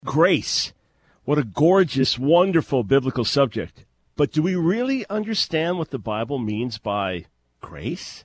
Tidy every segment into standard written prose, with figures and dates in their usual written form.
Grace. What a gorgeous, wonderful biblical subject. But do we really understand what the Bible means by grace?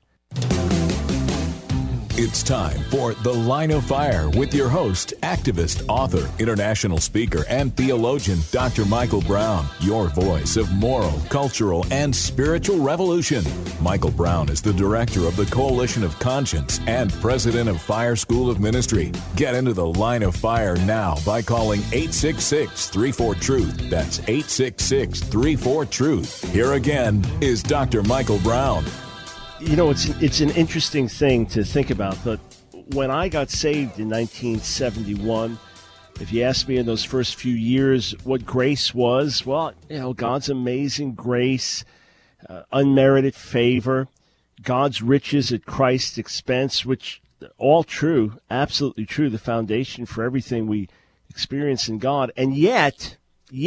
It's time for The Line of Fire with your host, activist, author, international speaker, and theologian, Dr. Michael Brown, your voice of moral, cultural, and spiritual revolution. Michael Brown is the director of the Coalition of Conscience and president of Fire School of Ministry. Get into The Line of Fire now by calling 866-34-TRUTH. That's 866-34-TRUTH. Here again is Dr. Michael Brown. You know, it's an interesting thing to think about, but when I got saved in 1971, if you asked me in those first few years what grace was, well, you know, God's amazing grace, unmerited favor, God's riches at Christ's expense, which all true, absolutely true, the foundation for everything we experience in God. And yet,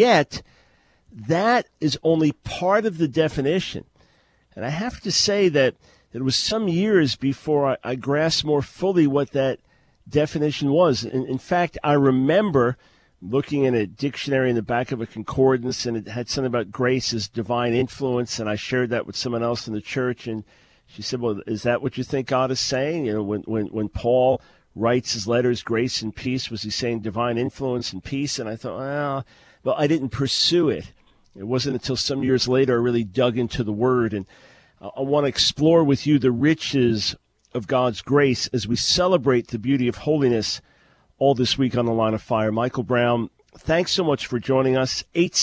that is only part of the definition. And I have to say that it was some years before I grasped more fully what that definition was. In fact, I remember looking in a dictionary in the back of a concordance, and it had something about grace as divine influence, and I shared that with someone else in the church, and she said, well, is that what you think God is saying? You know, when Paul writes his letters, grace and peace, was he saying divine influence and peace? And I thought, well, I didn't pursue it. It wasn't until some years later I really dug into the Word, and I want to explore with you the riches of God's grace as we celebrate the beauty of holiness all this week on The Line of Fire. Michael Brown, thanks so much for joining us.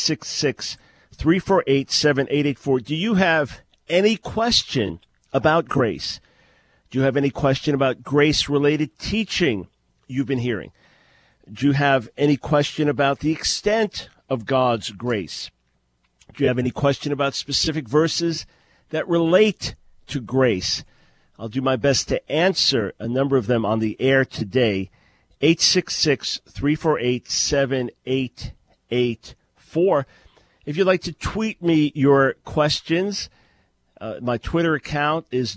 866-348-7884. Do you have any question about grace? Do you have any question about grace-related teaching you've been hearing? Do you have any question about the extent of God's grace? Do you have any question about specific verses that relate to grace? I'll do my best to answer a number of them on the air today. 866-348-7884. If you'd like to tweet me your questions, my Twitter account is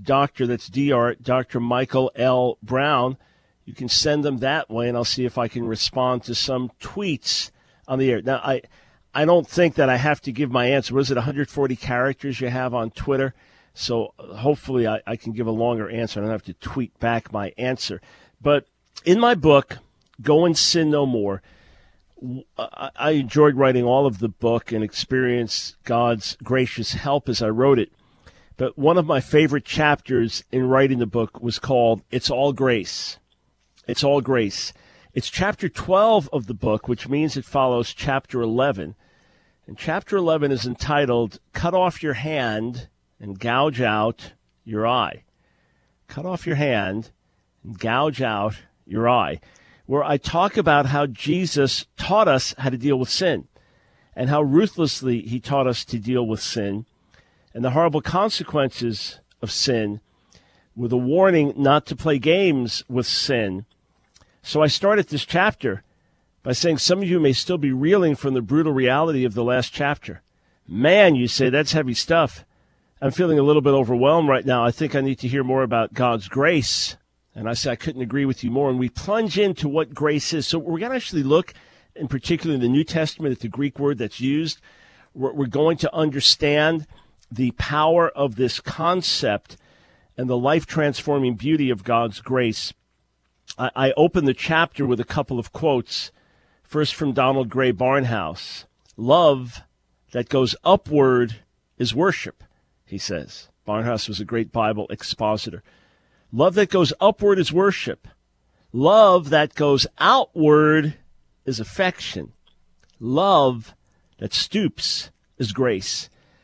Dr. Michael L. Brown. You can send them that way, and I'll see if I can respond to some tweets on the air. Now, I don't think that I have to give my answer. Was it 140 characters you have on Twitter? So hopefully I can give a longer answer. I don't have to tweet back my answer. But in my book, Go and Sin No More, I enjoyed writing all of the book and experienced God's gracious help as I wrote it. But one of my favorite chapters in writing the book was called It's All Grace. It's All Grace. It's chapter 12 of the book, which means it follows chapter 11. And chapter 11 is entitled, Cut Off Your Hand and Gouge Out Your Eye. Cut off your hand and gouge out your eye, where I talk about how Jesus taught us how to deal with sin and how ruthlessly he taught us to deal with sin and the horrible consequences of sin, with a warning not to play games with sin. So I started this chapter by saying some of you may still be reeling from the brutal reality of the last chapter. Man, you say, that's heavy stuff. I'm feeling a little bit overwhelmed right now. I think I need to hear more about God's grace. And I say I couldn't agree with you more. And we plunge into what grace is. So we're going to actually look, in particular in the New Testament, at the Greek word that's used. We're going to understand the power of this concept and the life-transforming beauty of God's grace. I open the chapter with a couple of quotes. First from Donald Gray Barnhouse. Love that goes upward is worship, he says. Barnhouse was a great Bible expositor. Love that goes upward is worship. Love that goes outward is affection. Love that stoops is grace.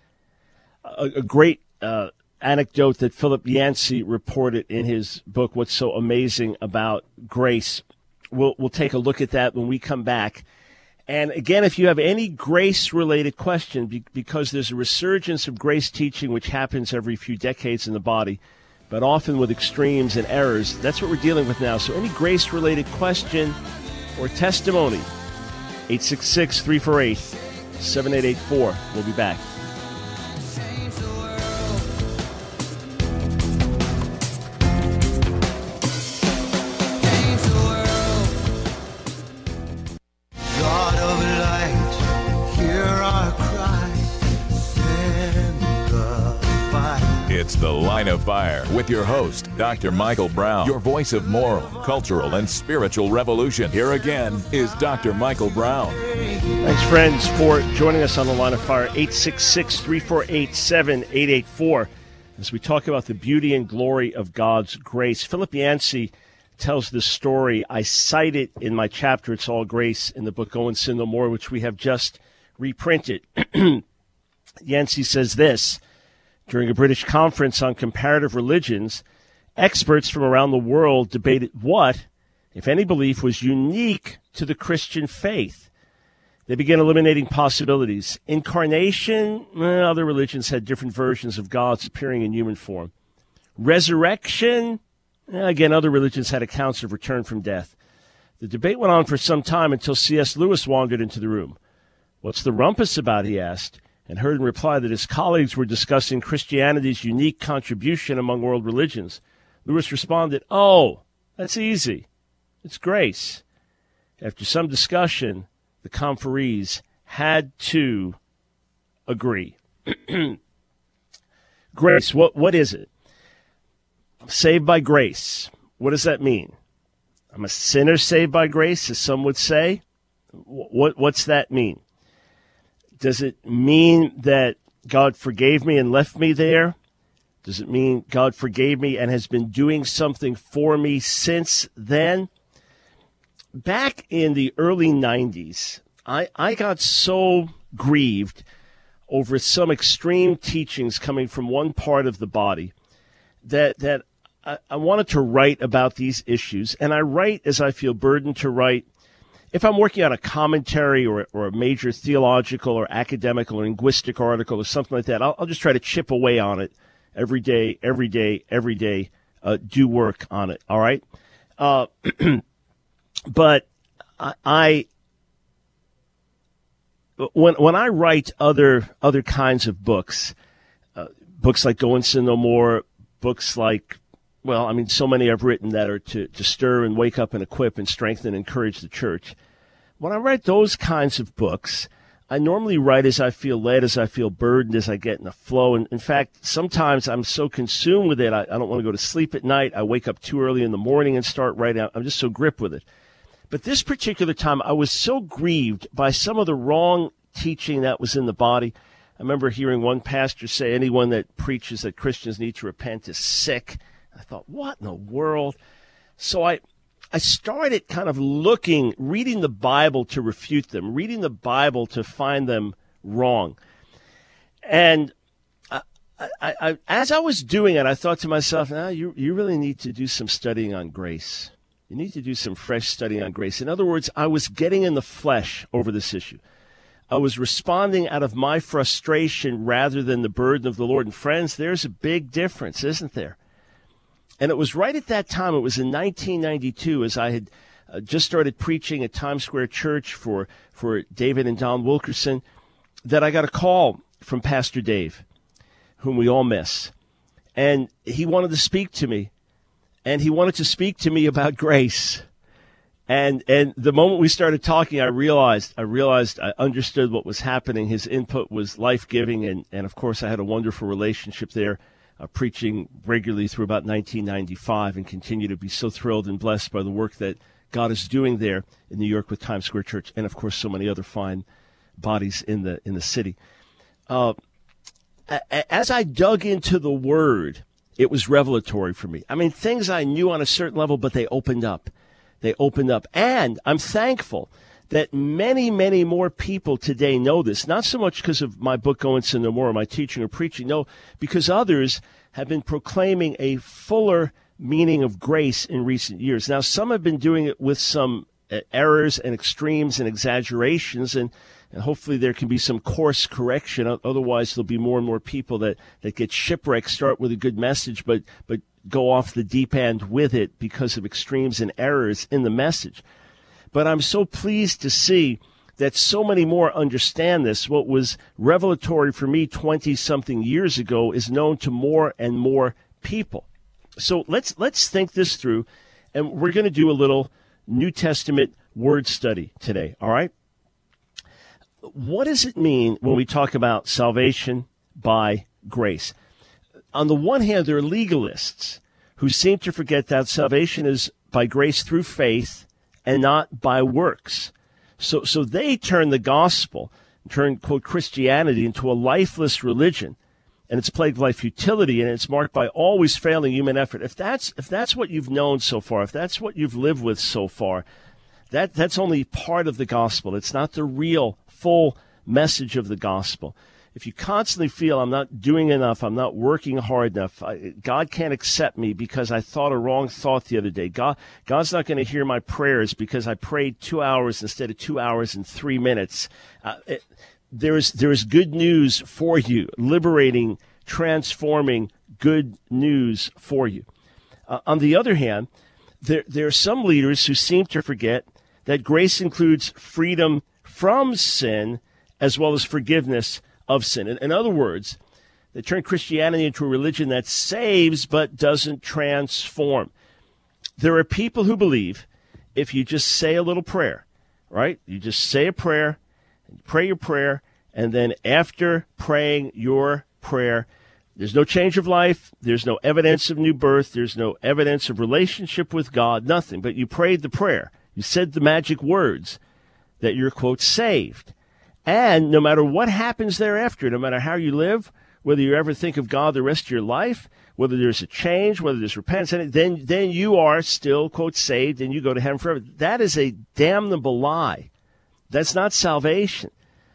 A great anecdote that Philip Yancey reported in his book, What's So Amazing About Grace. We'll take a look at that when we come back. And again, if you have any grace-related question, because there's a resurgence of grace teaching which happens every few decades in the body, but often with extremes and errors, that's what we're dealing with now. So any grace-related question or testimony, 866-348-7884. We'll be back. It's The Line of Fire with your host, Dr. Michael Brown, your voice of moral, cultural, and spiritual revolution. Here again is Dr. Michael Brown. Thanks, friends, for joining us on The Line of Fire, 866-348-7884. As we talk about the beauty and glory of God's grace. Philip Yancey tells this story. I cite it in my chapter, It's All Grace, in the book Go and Sin No More, which we have just reprinted. Yancey says this: during a British conference on comparative religions, experts from around the world debated what, if any, belief was unique to the Christian faith. They began eliminating possibilities. Incarnation, other religions had different versions of gods appearing in human form. Resurrection, again, other religions had accounts of return from death. The debate went on for some time until C.S. Lewis wandered into the room. "What's the rumpus about?" he asked, and heard in reply that his colleagues were discussing Christianity's unique contribution among world religions. Lewis responded, "Oh, that's easy. It's grace." After some discussion, the conferees had to agree. Grace, what is it? Saved by grace. What does that mean? I'm a sinner saved by grace, as some would say. What's that mean? Does it mean that God forgave me and left me there? Does it mean God forgave me and has been doing something for me since then? Back in the early 90s, I got so grieved over some extreme teachings coming from one part of the body that I wanted to write about these issues. And I write as I feel burdened to write. If I'm working on a commentary or a major theological or academic or linguistic article or something like that, I'll just try to chip away on it every day, do work on it, all right? But when I write other kinds of books like Go and Sin No More, books like, well, I mean, so many I've written that are to stir and wake up and equip and strengthen and encourage the church. When I write those kinds of books, I normally write as I feel led, as I feel burdened, as I get in a flow. And in fact, sometimes I'm so consumed with it, I don't want to go to sleep at night. I wake up too early in the morning and start writing. I'm just so gripped with it. But this particular time, I was so grieved by some of the wrong teaching that was in the body. I remember hearing one pastor say anyone that preaches that Christians need to repent is sick. I thought, what in the world? So I started kind of reading the Bible to refute them, reading the Bible to find them wrong. And as I was doing it, I thought to myself, you really need to do some studying on grace. You need to do some fresh studying on grace. In other words, I was getting in the flesh over this issue. I was responding out of my frustration rather than the burden of the Lord. And friends, there's a big difference, isn't there? And it was right at that time, it was in 1992, as I had just started preaching at Times Square Church for David and Don Wilkerson, that I got a call from Pastor Dave, whom we all miss. And he wanted to speak to me. And he wanted to speak to me about grace. And the moment we started talking, I realized I understood what was happening. His input was life-giving. And of course, I had a wonderful relationship there. Preaching regularly through about 1995 and continue to be so thrilled and blessed by the work that God is doing there in New York with Times Square Church and, of course, so many other fine bodies in the city. As I dug into the Word, it was revelatory for me. I mean, things I knew on a certain level, but they opened up. And I'm thankful that many, many more people today know this, not so much because of my book, Go and Sin No More, or my teaching or preaching, no, because others have been proclaiming a fuller meaning of grace in recent years. Now, some have been doing it with some errors and extremes and exaggerations, and hopefully there can be some course correction. Otherwise, there'll be more and more people that get shipwrecked, start with a good message, but go off the deep end with it because of extremes and errors in the message. But I'm so pleased to see that so many more understand this. What was revelatory for me 20-something years ago is known to more and more people. So let's think this through, and we're going to do a little New Testament word study today, all right? What does it mean when we talk about salvation by grace? on the one hand, there are legalists who seem to forget that salvation is by grace through faith and not by works. So they turn the gospel, turn, quote, Christianity into a lifeless religion, and it's plagued by futility, and it's marked by always failing human effort. If that's what you've known so far, if that's what you've lived with so far, that's only part of the gospel. It's not the real, full message of the gospel. If you constantly feel I'm not doing enough, I'm not working hard enough, God can't accept me because I thought a wrong thought the other day. God's not going to hear my prayers because I prayed 2 hours instead of 2 hours and 3 minutes. There is good news for you, liberating, transforming good news for you. On the other hand, there are some leaders who seem to forget that grace includes freedom from sin as well as forgiveness of sin. In other words, they turn Christianity into a religion that saves but doesn't transform. There are people who believe if you just say a little prayer, right? You just say a prayer, pray your prayer, and then after praying your prayer, there's no change of life, there's no evidence of new birth, there's no evidence of relationship with God, nothing. But you prayed the prayer. You said the magic words that you're, quote, saved. And no matter what happens thereafter, no matter how you live, whether you ever think of God the rest of your life, whether there's a change, whether there's repentance, then you are still, quote, saved and you go to heaven forever. That is a damnable lie. That's not salvation.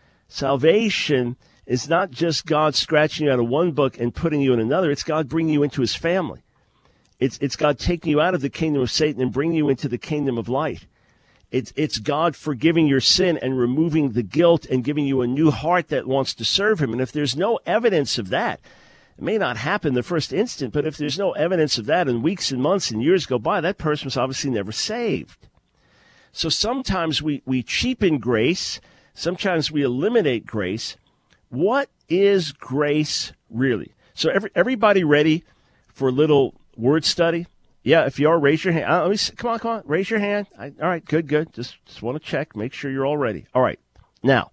Salvation is not just God scratching you out of one book and putting you in another. It's God bringing you into his family. It's God taking you out of the kingdom of Satan and bringing you into the kingdom of light. It's God forgiving your sin and removing the guilt and giving you a new heart that wants to serve him. And if there's no evidence of that, it may not happen the first instant, but if there's no evidence of that and weeks and months and years go by, that person was obviously never saved. So sometimes we cheapen grace. Sometimes we eliminate grace. What is grace really? So everybody ready for a little word study? Yeah, if you are, raise your hand. Come on, raise your hand. All right, good. Just want to check, make sure you're all ready. All right, now,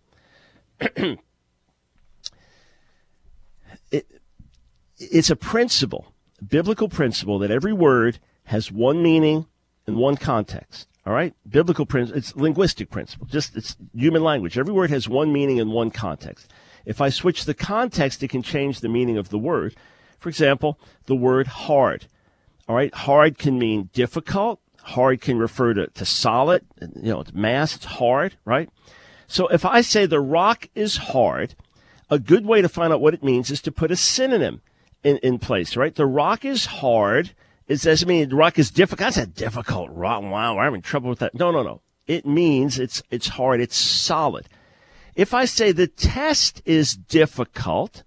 it's a principle, a biblical principle, that every word has one meaning and one context. All right, biblical principle. It's linguistic principle. It's human language. Every word has one meaning and one context. If I switch the context, it can change the meaning of the word. For example, the word hard. All right, hard can mean difficult. Hard can refer to solid, it's mass, it's hard, right? So if I say the rock is hard, a good way to find out what it means is to put a synonym in place, right? The rock is hard. It doesn't mean the rock is difficult. That's a difficult rock. Wow, we're having trouble with that. No. It means it's hard, it's solid. If I say the test is difficult,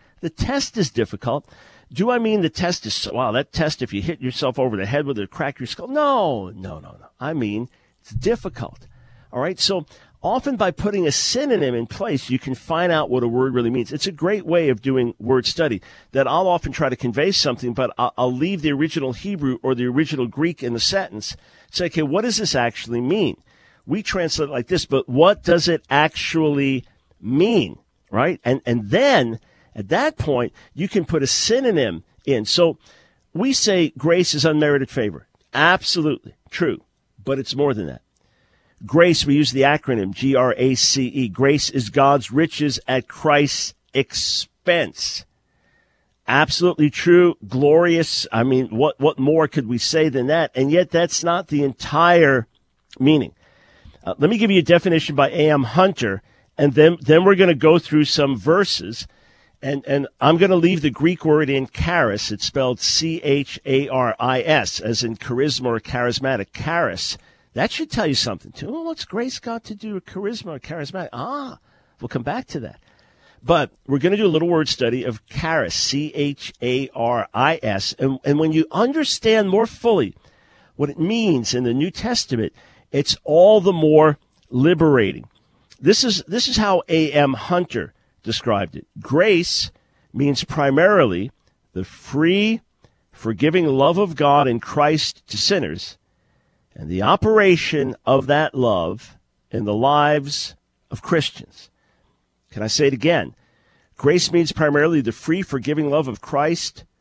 do I mean the test is, that test, if you hit yourself over the head with it, crack your skull? No. I mean, it's difficult. All right. So often by putting a synonym in place, you can find out what a word really means. It's a great way of doing word study, that I'll often try to convey something, but I'll leave the original Hebrew or the original Greek in the sentence. Say, okay, what does this actually mean? We translate it like this, but what does it actually mean? Right. And then at that point, you can put a synonym in. So we say grace is unmerited favor. Absolutely true, but it's more than that. Grace, we use the acronym GRACE. Grace is God's riches at Christ's expense. Absolutely true, glorious. I mean, what more could we say than that? And yet that's not the entire meaning. Let me give you a definition by A.M. Hunter, and then we're going to go through some verses. And I'm going to leave the Greek word in charis. It's spelled charis, as in charisma or charismatic. Charis. That should tell you something, too. Oh, what's grace got to do with charisma or charismatic? We'll come back to that. But we're going to do a little word study of charis, charis. And when you understand more fully what it means in the New Testament, it's all the more liberating. This is how A.M. Hunter described it. Grace means primarily the free, forgiving love of God in Christ to sinners, and the operation of that love in the lives of Christians. Can I say it again? Grace means primarily the free, forgiving love of Christ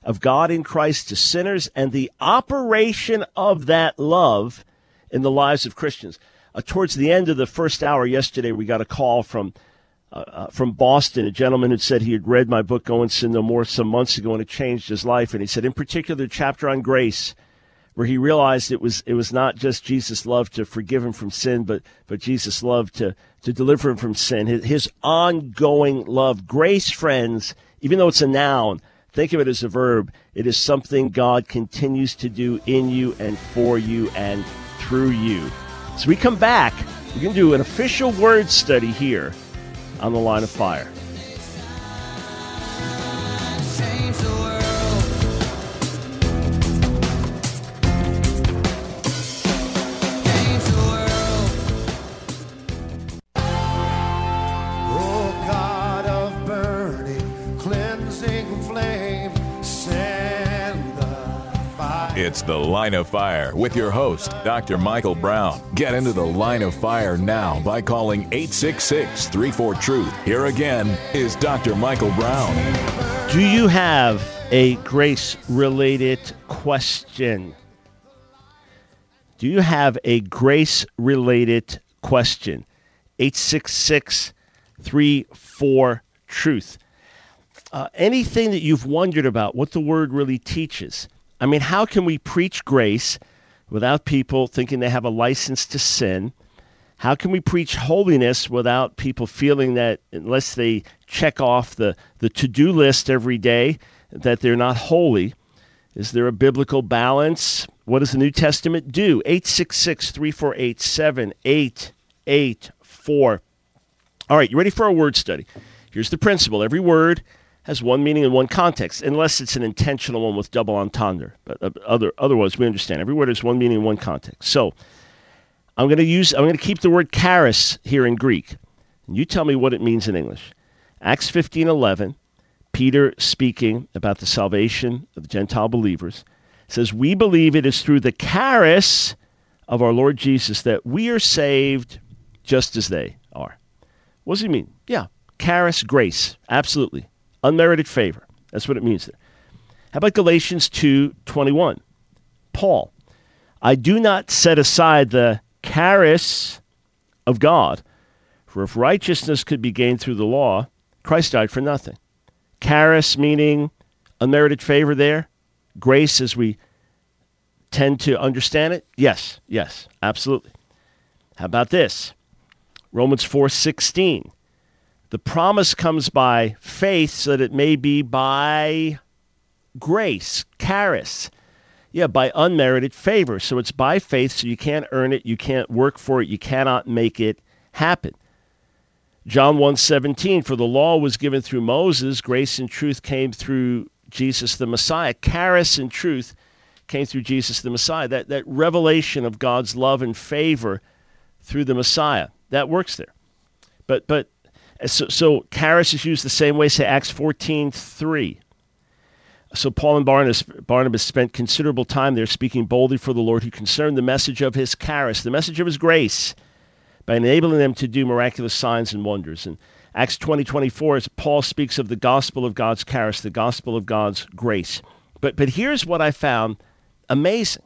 of God in Christ to sinners and the operation of that love in the lives of Christians. Towards the end of the first hour yesterday, we got a call from Boston, a gentleman who said he had read my book, Go and Sin No More, some months ago, and it changed his life. And he said, in particular, the chapter on grace, where he realized it was not just Jesus' love to forgive him from sin, but Jesus' love to deliver him from sin. His ongoing love. Grace, friends, even though it's a noun, think of it as a verb. It is something God continues to do in you and for you and through you. So we come back, we're going to do an official word study here on the Line of Fire. Change the world. Change the world. Oh, God of burning, cleansing flame, send the fire. It's the Line of Fire with your host, Dr. Michael Brown. Get into the Line of Fire now by calling 866-34-TRUTH. Here again is Dr. Michael Brown. Do you have a grace-related question? Do you have a grace-related question? 866-34-TRUTH. Anything that you've wondered about, what the Word really teaches. I mean, how can we preach grace without people thinking they have a license to sin? How can we preach holiness without people feeling that unless they check off the to-do list every day, that they're not holy? Is there a biblical balance? What does the New Testament do? 866-348-7884. All right, you ready for our word study? Here's the principle. Every word has one meaning in one context, unless it's an intentional one with double entendre. But otherwise, we understand. Every word has one meaning in one context. So I'm going to keep the word charis here in Greek. And you tell me what it means in English. Acts 15:11, Peter speaking about the salvation of the Gentile believers, says, we believe it is through the charis of our Lord Jesus that we are saved just as they are. What does he mean? Yeah, charis, grace, absolutely. Unmerited favor. That's what it means there. How about Galatians 2:21? Paul, I do not set aside the charis of God, for if righteousness could be gained through the law, Christ died for nothing. Charis meaning unmerited favor there. Grace as we tend to understand it. Yes, absolutely. How about this? Romans 4:16. The promise comes by faith so that it may be by grace, charis. Yeah, by unmerited favor. So it's by faith, so you can't earn it, you can't work for it, you cannot make it happen. John 1:17, for the law was given through Moses, grace and truth came through Jesus the Messiah. Charis and truth came through Jesus the Messiah. That revelation of God's love and favor through the Messiah, that works there. But So charis is used the same way, say Acts 14:3. So Paul and Barnabas spent considerable time there speaking boldly for the Lord, who concerned the message of his charis, the message of his grace, by enabling them to do miraculous signs and wonders. And Acts 20:24, as Paul speaks of the gospel of God's charis, the gospel of God's grace. But here's what I found amazing.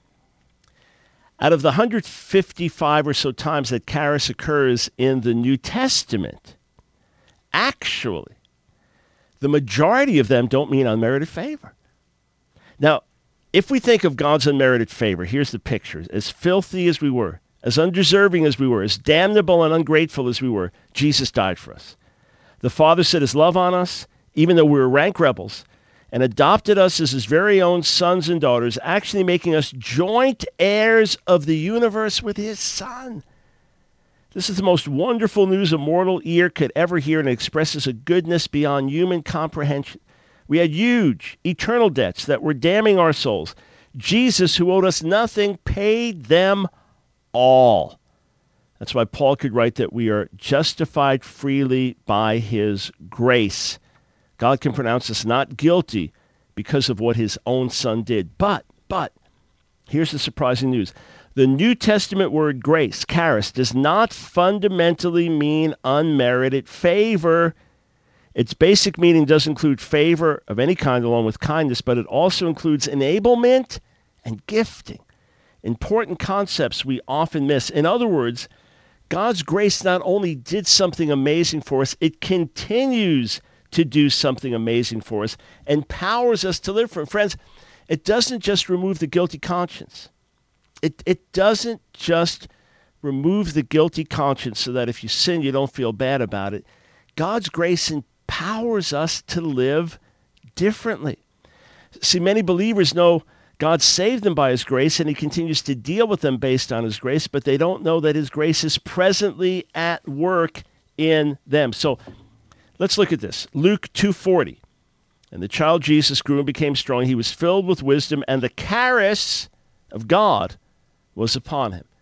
Out of the 155 or so times that charis occurs in the New Testament, actually, the majority of them don't mean unmerited favor. Now, if we think of God's unmerited favor, here's the picture. As filthy as we were, as undeserving as we were, as damnable and ungrateful as we were, Jesus died for us. The Father set his love on us, even though we were rank rebels, and adopted us as his very own sons and daughters, actually making us joint heirs of the universe with his Son. This is the most wonderful news a mortal ear could ever hear, and it expresses a goodness beyond human comprehension. We had huge, eternal debts that were damning our souls. Jesus, who owed us nothing, paid them all. That's why Paul could write that we are justified freely by his grace. God can pronounce us not guilty because of what his own Son did. But, here's the surprising news. The New Testament word grace, charis, does not fundamentally mean unmerited favor. Its basic meaning does include favor of any kind along with kindness, but it also includes enablement and gifting. Important concepts we often miss. In other words, God's grace not only did something amazing for us, it continues to do something amazing for us, empowers us to live for Him. Friends, it doesn't just remove the guilty conscience. It doesn't just remove the guilty conscience so that if you sin, you don't feel bad about it. God's grace empowers us to live differently. See, many believers know God saved them by His grace, and He continues to deal with them based on His grace, but they don't know that His grace is presently at work in them. So let's look at this. Luke 2:40. And the child Jesus grew and became strong. He was filled with wisdom, and the charis of God was upon him.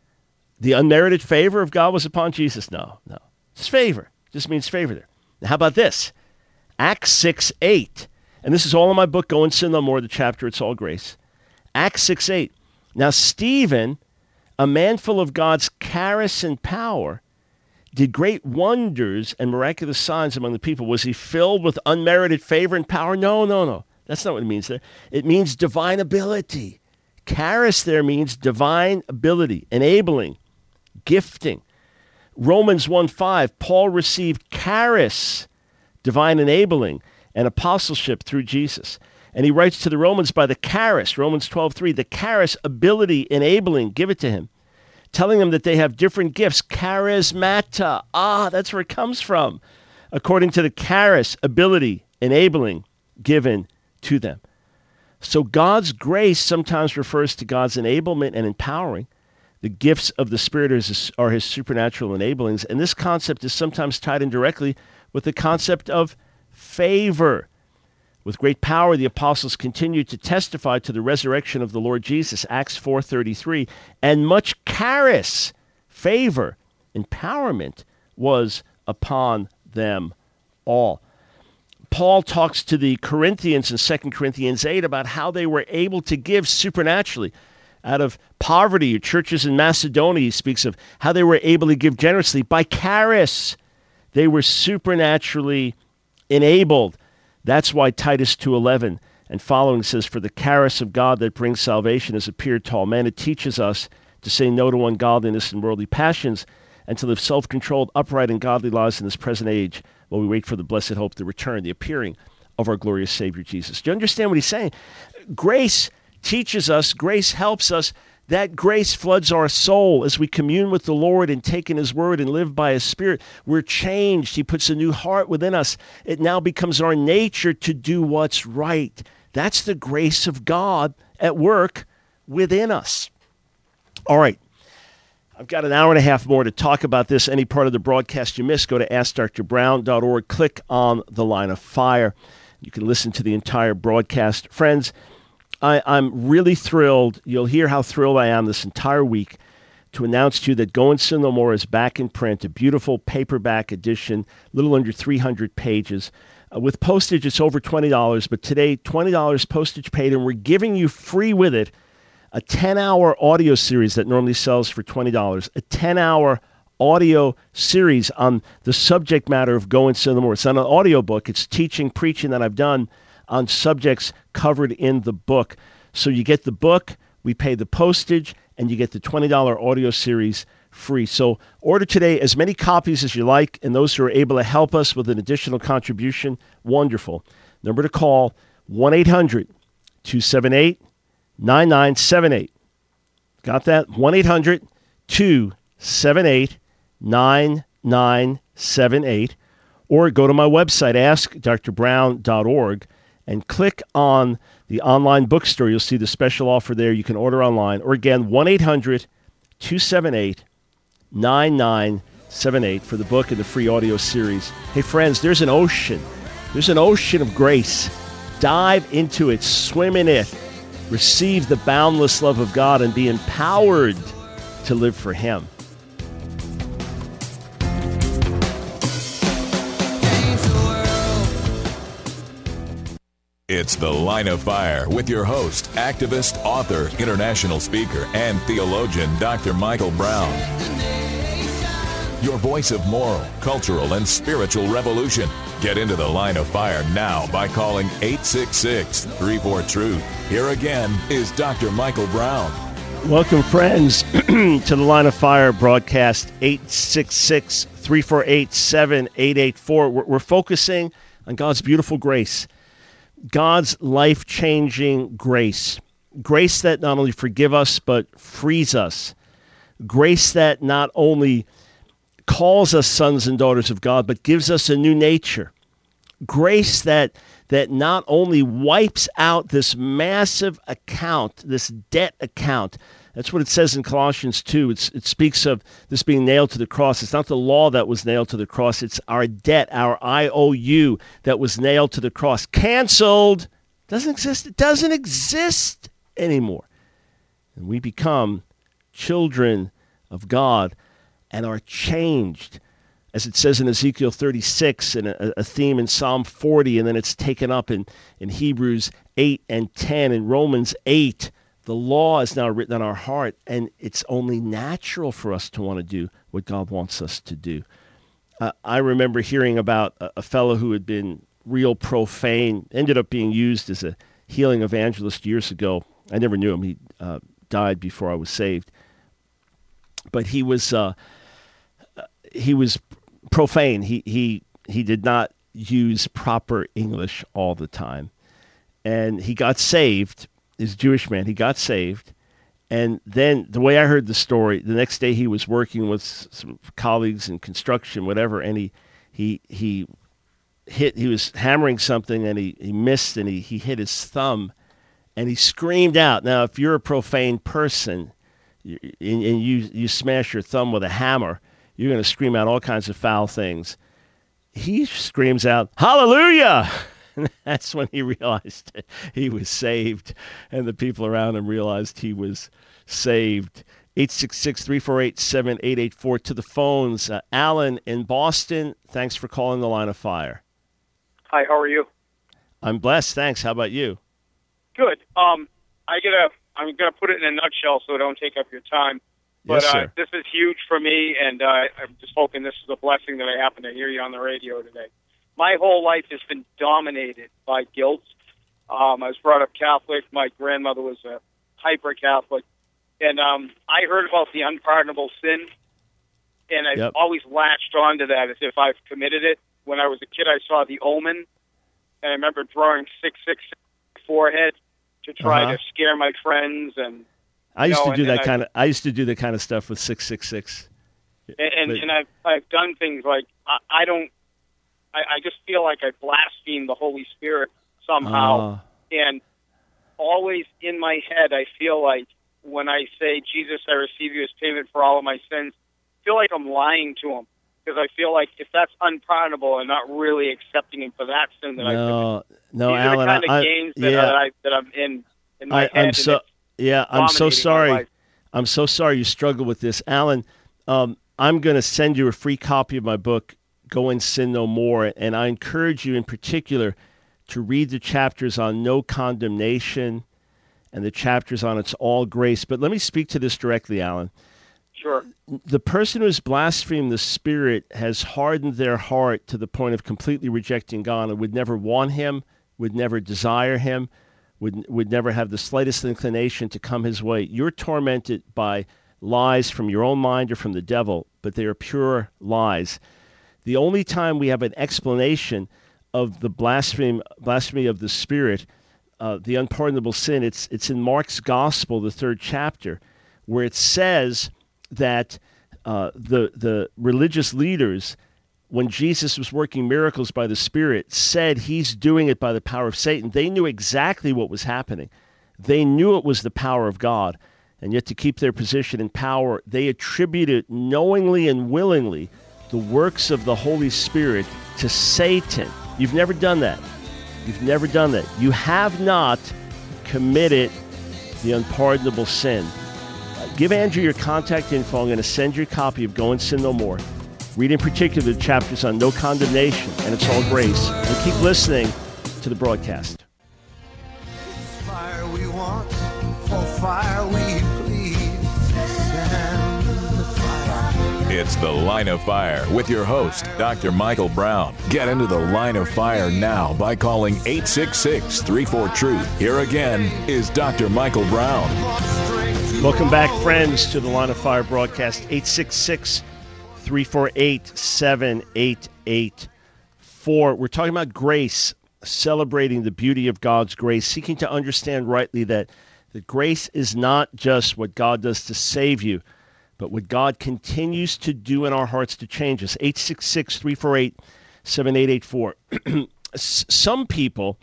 The unmerited favor of God was upon Jesus? No. It's favor. It just means favor there. Now, how about this? Acts 6:8. And this is all in my book, Go and Sin No More, the chapter, It's All Grace. Acts 6:8. Now, Stephen, a man full of God's charis and power, did great wonders and miraculous signs among the people. Was he filled with unmerited favor and power? No. That's not what it means there. It means divine ability. Charis there means divine ability, enabling, gifting. Romans 1:5, Paul received charis, divine enabling, and apostleship through Jesus. And he writes to the Romans by the charis, Romans 12:3, the charis, ability, enabling, give it to him. Telling them that they have different gifts, charismata. That's where it comes from. According to the charis, ability, enabling, given to them. So God's grace sometimes refers to God's enablement and empowering. The gifts of the Spirit are His supernatural enablings. And this concept is sometimes tied in directly with the concept of favor. With great power, the apostles continued to testify to the resurrection of the Lord Jesus, Acts 4:33, and much charis, favor, empowerment was upon them all. Paul talks to the Corinthians in 2 Corinthians 8 about how they were able to give supernaturally out of poverty. Churches in Macedonia, he speaks of how they were able to give generously by charis. They were supernaturally enabled. That's why Titus 2:11 and following says, for the charis of God that brings salvation has appeared to all men. It teaches us to say no to ungodliness and worldly passions and to live self-controlled, upright, and godly lives in this present age while we wait for the blessed hope, the return, the appearing of our glorious Savior Jesus. Do you understand what he's saying? Grace teaches us, grace helps us. That grace floods our soul as we commune with the Lord and take in His Word and live by His Spirit. We're changed. He puts a new heart within us. It now becomes our nature to do what's right. That's the grace of God at work within us. All right. I've got an hour and a half more to talk about this. Any part of the broadcast you missed, go to AskDrBrown.org. Click on the Line of Fire. You can listen to the entire broadcast. Friends, I'm really thrilled. You'll hear how thrilled I am this entire week to announce to you that Go and Sin No More is back in print, a beautiful paperback edition, a little under 300 pages. With postage, it's over $20, but today, $20 postage paid, and we're giving you free with it a 10-hour audio series that normally sells for $20, a 10-hour audio series on the subject matter of Go and Sin No More. It's not an audio book. It's teaching, preaching that I've done on subjects covered in the book. So you get the book, we pay the postage, and you get the $20 audio series free. So order today as many copies as you like, and those who are able to help us with an additional contribution, wonderful. Number to call, 1-800-278-9978. Got that? 1-800-278-9978. Or go to my website, AskDrBrown.org, and click on the online bookstore. You'll see the special offer there. You can order online. Or again, 1-800-278-9978 for the book and the free audio series. Hey, friends, there's an ocean. There's an ocean of grace. Dive into it. Swim in it. Receive the boundless love of God and be empowered to live for Him. It's The Line of Fire with your host, activist, author, international speaker, and theologian, Dr. Michael Brown. your voice of moral, cultural, and spiritual revolution. Get into the Line of Fire now by calling 866-34-TRUTH. Here again is Dr. Michael Brown. Welcome, friends, to the Line of Fire broadcast, 866-348-7884. We're focusing on God's beautiful grace, God's life-changing grace, grace that not only forgives us but frees us, grace that not only calls us sons and daughters of God but gives us a new nature, grace that not only wipes out this massive account, this debt account. That's what it says in Colossians 2. It speaks of this being nailed to the cross. It's not the law that was nailed to the cross. It's our debt, our IOU that was nailed to the cross. Canceled. Doesn't exist. It doesn't exist anymore. And we become children of God and are changed, as it says in Ezekiel 36 and a theme in Psalm 40, and then it's taken up in Hebrews 8 and 10 and Romans 8. The law is now written on our heart, and it's only natural for us to want to do what God wants us to do. I remember hearing about a fellow who had been real profane, ended up being used as a healing evangelist years ago. I never knew him. He died before I was saved. But he was profane. He did not use proper English all the time. And he got saved. He's a Jewish man. He got saved. And then the way I heard the story, the next day he was working with some colleagues in construction, whatever, and he was hammering something and he missed and he hit his thumb and he screamed out. Now, if you're a profane person and you smash your thumb with a hammer, you're going to scream out all kinds of foul things. He screams out, "Hallelujah!" And that's when he realized he was saved, and the people around him realized he was saved. 866-348-7884 to the phones. Alan in Boston, thanks for calling the Line of Fire. Hi, how are you? I'm blessed, thanks. How about you? Good. I'm gonna put it in a nutshell so I don't take up your time. But Yes, sir. this is huge for me, and I'm just hoping this is a blessing that I happen to hear you on the radio today. My whole life has been dominated by guilt. I was brought up Catholic. My grandmother was a hyper-Catholic. And I heard about the unpardonable sin, and I've always latched onto that as if I've committed it. When I was a kid, I saw The Omen, and I remember drawing 666 on my forehead to try to scare my friends. And I used to do that kind of. I used to do that kind of stuff with 666. And I've done things like I just feel like I blaspheme the Holy Spirit somehow, and always in my head I feel like when I say, "Jesus, I receive you as payment for all of my sins," I feel like I'm lying to him, because I feel like if that's unpardonable, I'm not really accepting him for that sin that I committed. No, These Alan, are the kind of games that I'm in my head. I'm so sorry. my life. I'm so sorry you struggle with this, Alan. I'm going to send you a free copy of my book, Go and Sin No More, and I encourage you in particular to read the chapters on no condemnation and the chapters on It's All Grace. But let me speak to this directly, Alan. Sure. The person who has blasphemed the Spirit has hardened their heart to the point of completely rejecting God and would never want him, would never desire him, would never have the slightest inclination to come his way. You're tormented by lies from your own mind or from the devil, but they are pure lies. The only time we have an explanation of the blasphemy of the Spirit, the unpardonable sin, it's in Mark's Gospel, the 3rd chapter, where it says that the religious leaders, when Jesus was working miracles by the Spirit, said he's doing it by the power of Satan. They knew exactly what was happening. They knew it was the power of God. And yet to keep their position in power, they attributed knowingly and willingly the works of the Holy Spirit to Satan. You've never done that. You've never done that. You have not committed the unpardonable sin. Give Andrew your contact info. I'm going to send you a copy of Go and Sin No More. Read in particular the chapters on no condemnation and It's All Grace. And keep listening to the broadcast. Fire we want, for fire we plead. Send the fire. It's The Line of Fire with your host, Dr. Michael Brown. Get into the Line of Fire now by calling 866-34-TRUTH. Here again is Dr. Michael Brown. Welcome back, friends, to the Line of Fire broadcast. 866-348-7884. We're talking about grace, celebrating the beauty of God's grace, seeking to understand rightly that grace is not just what God does to save you, but what God continues to do in our hearts to change us. 866-348-7884. Some people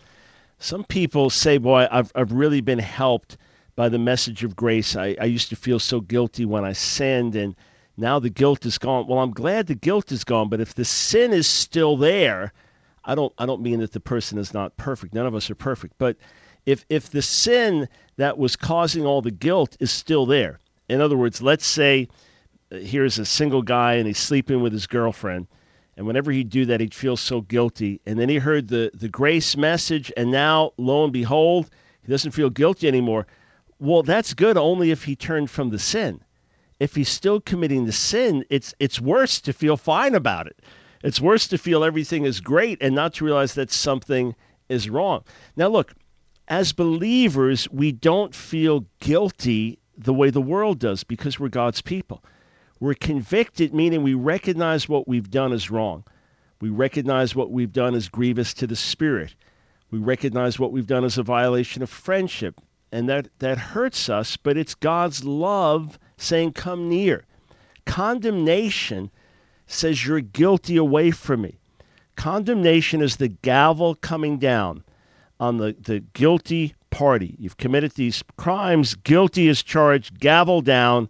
say, boy, I've really been helped by the message of grace. I used to feel so guilty when I sinned, and now the guilt is gone. Well, I'm glad the guilt is gone, but if the sin is still there, I don't mean that the person is not perfect. None of us are perfect. But if the sin that was causing all the guilt is still there, in other words, let's say here's a single guy and he's sleeping with his girlfriend, and whenever he'd do that, he'd feel so guilty. And then he heard the grace message, and now, lo and behold, he doesn't feel guilty anymore. Well, that's good only if he turned from the sin. If he's still committing the sin, it's worse to feel fine about it. It's worse to feel everything is great and not to realize that something is wrong. Now, look, as believers, we don't feel guilty the way the world does because we're God's people. We're convicted, meaning we recognize what we've done is wrong. We recognize what we've done is grievous to the Spirit. We recognize what we've done is a violation of friendship, and that hurts us, but it's God's love saying, come near. Condemnation says you're guilty, away from me. Condemnation is the gavel coming down on the guilty party. You've committed these crimes, guilty is charged, gavel down,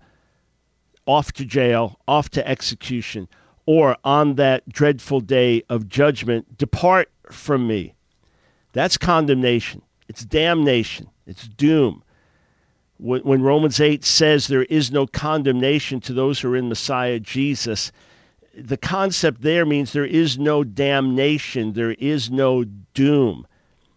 off to jail, off to execution, or on that dreadful day of judgment, depart from me. That's condemnation. It's damnation. It's doom. When Romans 8 says there is no condemnation to those who are in Messiah Jesus, the concept there means there is no damnation. There is no doom.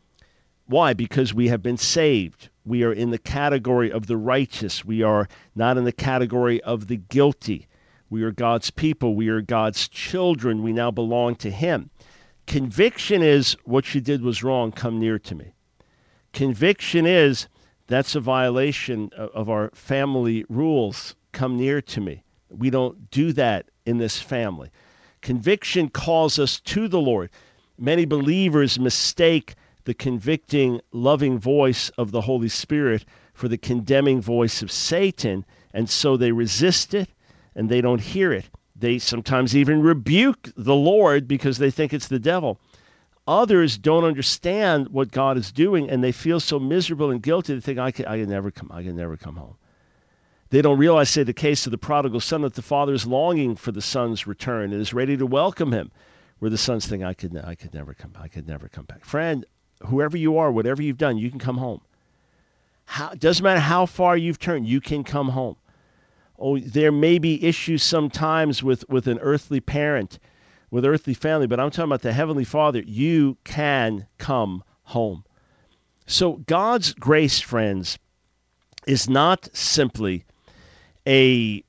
Why? Because we have been saved. We are in the category of the righteous. We are not in the category of the guilty. We are God's people. We are God's children. We now belong to Him. Conviction is what you did was wrong. Come near to me. Conviction is that's a violation of our family rules. Come near to me. We don't do that in this family. Conviction calls us to the Lord. Many believers mistake the convicting, loving voice of the Holy Spirit for the condemning voice of Satan, and so they resist it and they don't hear it. They sometimes even rebuke the Lord because they think it's the devil. Others don't understand what God is doing, and they feel so miserable and guilty they think, I can never come home. They don't realize, say, the case of the prodigal son, that the father is longing for the son's return and is ready to welcome him, where the sons think, I could never come back. Friend, whoever you are, whatever you've done, you can come home. Doesn't matter how far you've turned, you can come home. Oh, there may be issues sometimes with an earthly parent, with earthly family, but I'm talking about the Heavenly Father. You can come home. So God's grace, friends, is not simply a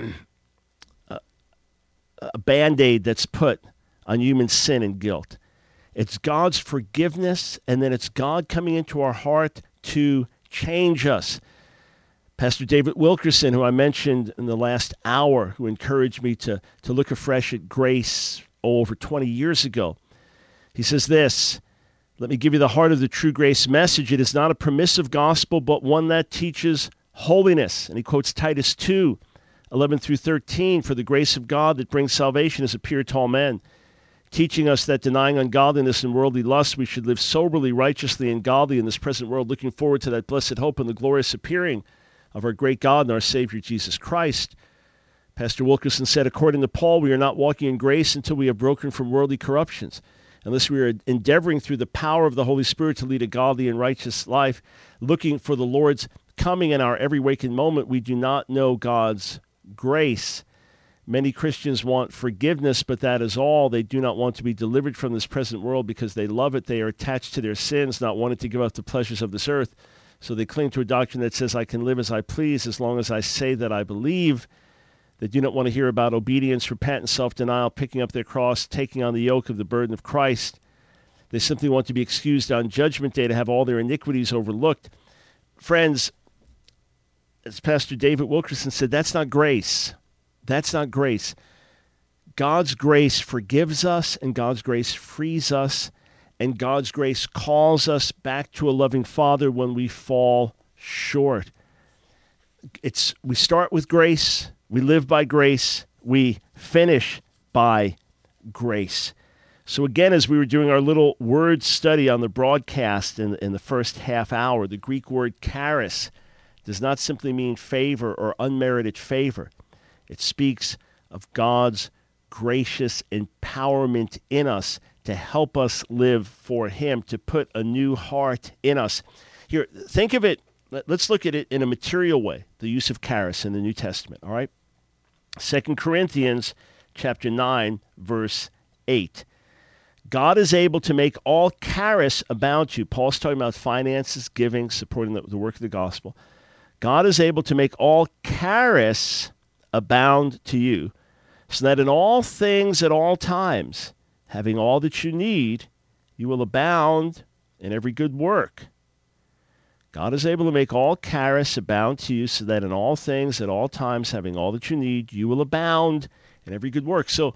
Band-Aid that's put on human sin and guilt. It's God's forgiveness, and then it's God coming into our heart to change us. Pastor David Wilkerson, who I mentioned in the last hour, who encouraged me to look afresh at grace over 20 years ago, he says this, let me give you the heart of the true grace message. It is not a permissive gospel, but one that teaches holiness. And he quotes Titus 2:11-13, for the grace of God that brings salvation has appeared to all men, teaching us that denying ungodliness and worldly lust, we should live soberly, righteously, and godly in this present world, looking forward to that blessed hope and the glorious appearing of our great God and our Savior, Jesus Christ. Pastor Wilkerson said, according to Paul, we are not walking in grace until we have broken from worldly corruptions. Unless we are endeavoring through the power of the Holy Spirit to lead a godly and righteous life, looking for the Lord's coming in our every waking moment, we do not know God's grace. Many Christians want forgiveness, but that is all. They do not want to be delivered from this present world because they love it. They are attached to their sins, not wanting to give up the pleasures of this earth. So they cling to a doctrine that says, I can live as I please as long as I say that I believe. They do not want to hear about obedience, repentance, self-denial, picking up their cross, taking on the yoke of the burden of Christ. They simply want to be excused on Judgment Day, to have all their iniquities overlooked. Friends, as Pastor David Wilkerson said, that's not grace. That's not grace. God's grace forgives us, and God's grace frees us, and God's grace calls us back to a loving Father when we fall short. We start with grace, we live by grace, we finish by grace. So again, as we were doing our little word study on the broadcast in the first half hour, the Greek word charis does not simply mean favor or unmerited favor. It speaks of God's gracious empowerment in us to help us live for Him, to put a new heart in us. Here, think of it. Let's look at it in a material way, the use of charis in the New Testament, all right? 2 Corinthians chapter 9, verse 8. God is able to make all charis abound to you. Paul's talking about finances, giving, supporting the work of the gospel. God is able to make all charis abound to you, so that in all things at all times, having all that you need, you will abound in every good work. God is able to make all charis abound to you, so that in all things at all times, having all that you need, you will abound in every good work. So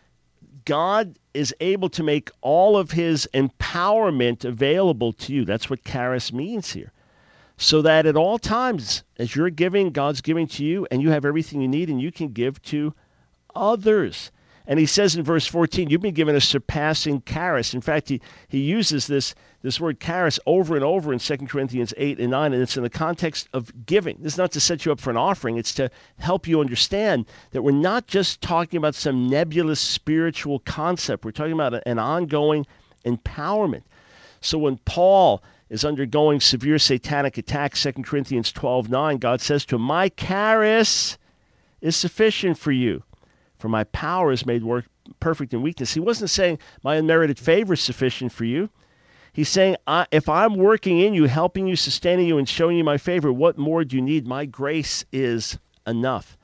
God is able to make all of His empowerment available to you. That's what charis means here. So that at all times, as you're giving, God's giving to you, and you have everything you need, and you can give to others. And he says in verse 14, you've been given a surpassing charis. In fact, he uses this word charis over and over in 2 Corinthians 8 and 9, and it's in the context of giving. This is not to set you up for an offering. It's to help you understand that we're not just talking about some nebulous spiritual concept. We're talking about an ongoing empowerment. So when Paul is undergoing severe satanic attacks, 2 Corinthians 12:9, God says to him, my charis is sufficient for you, for my power is made perfect in weakness. He wasn't saying my unmerited favor is sufficient for you. He's saying, if I'm working in you, helping you, sustaining you, and showing you my favor, what more do you need? My grace is enough.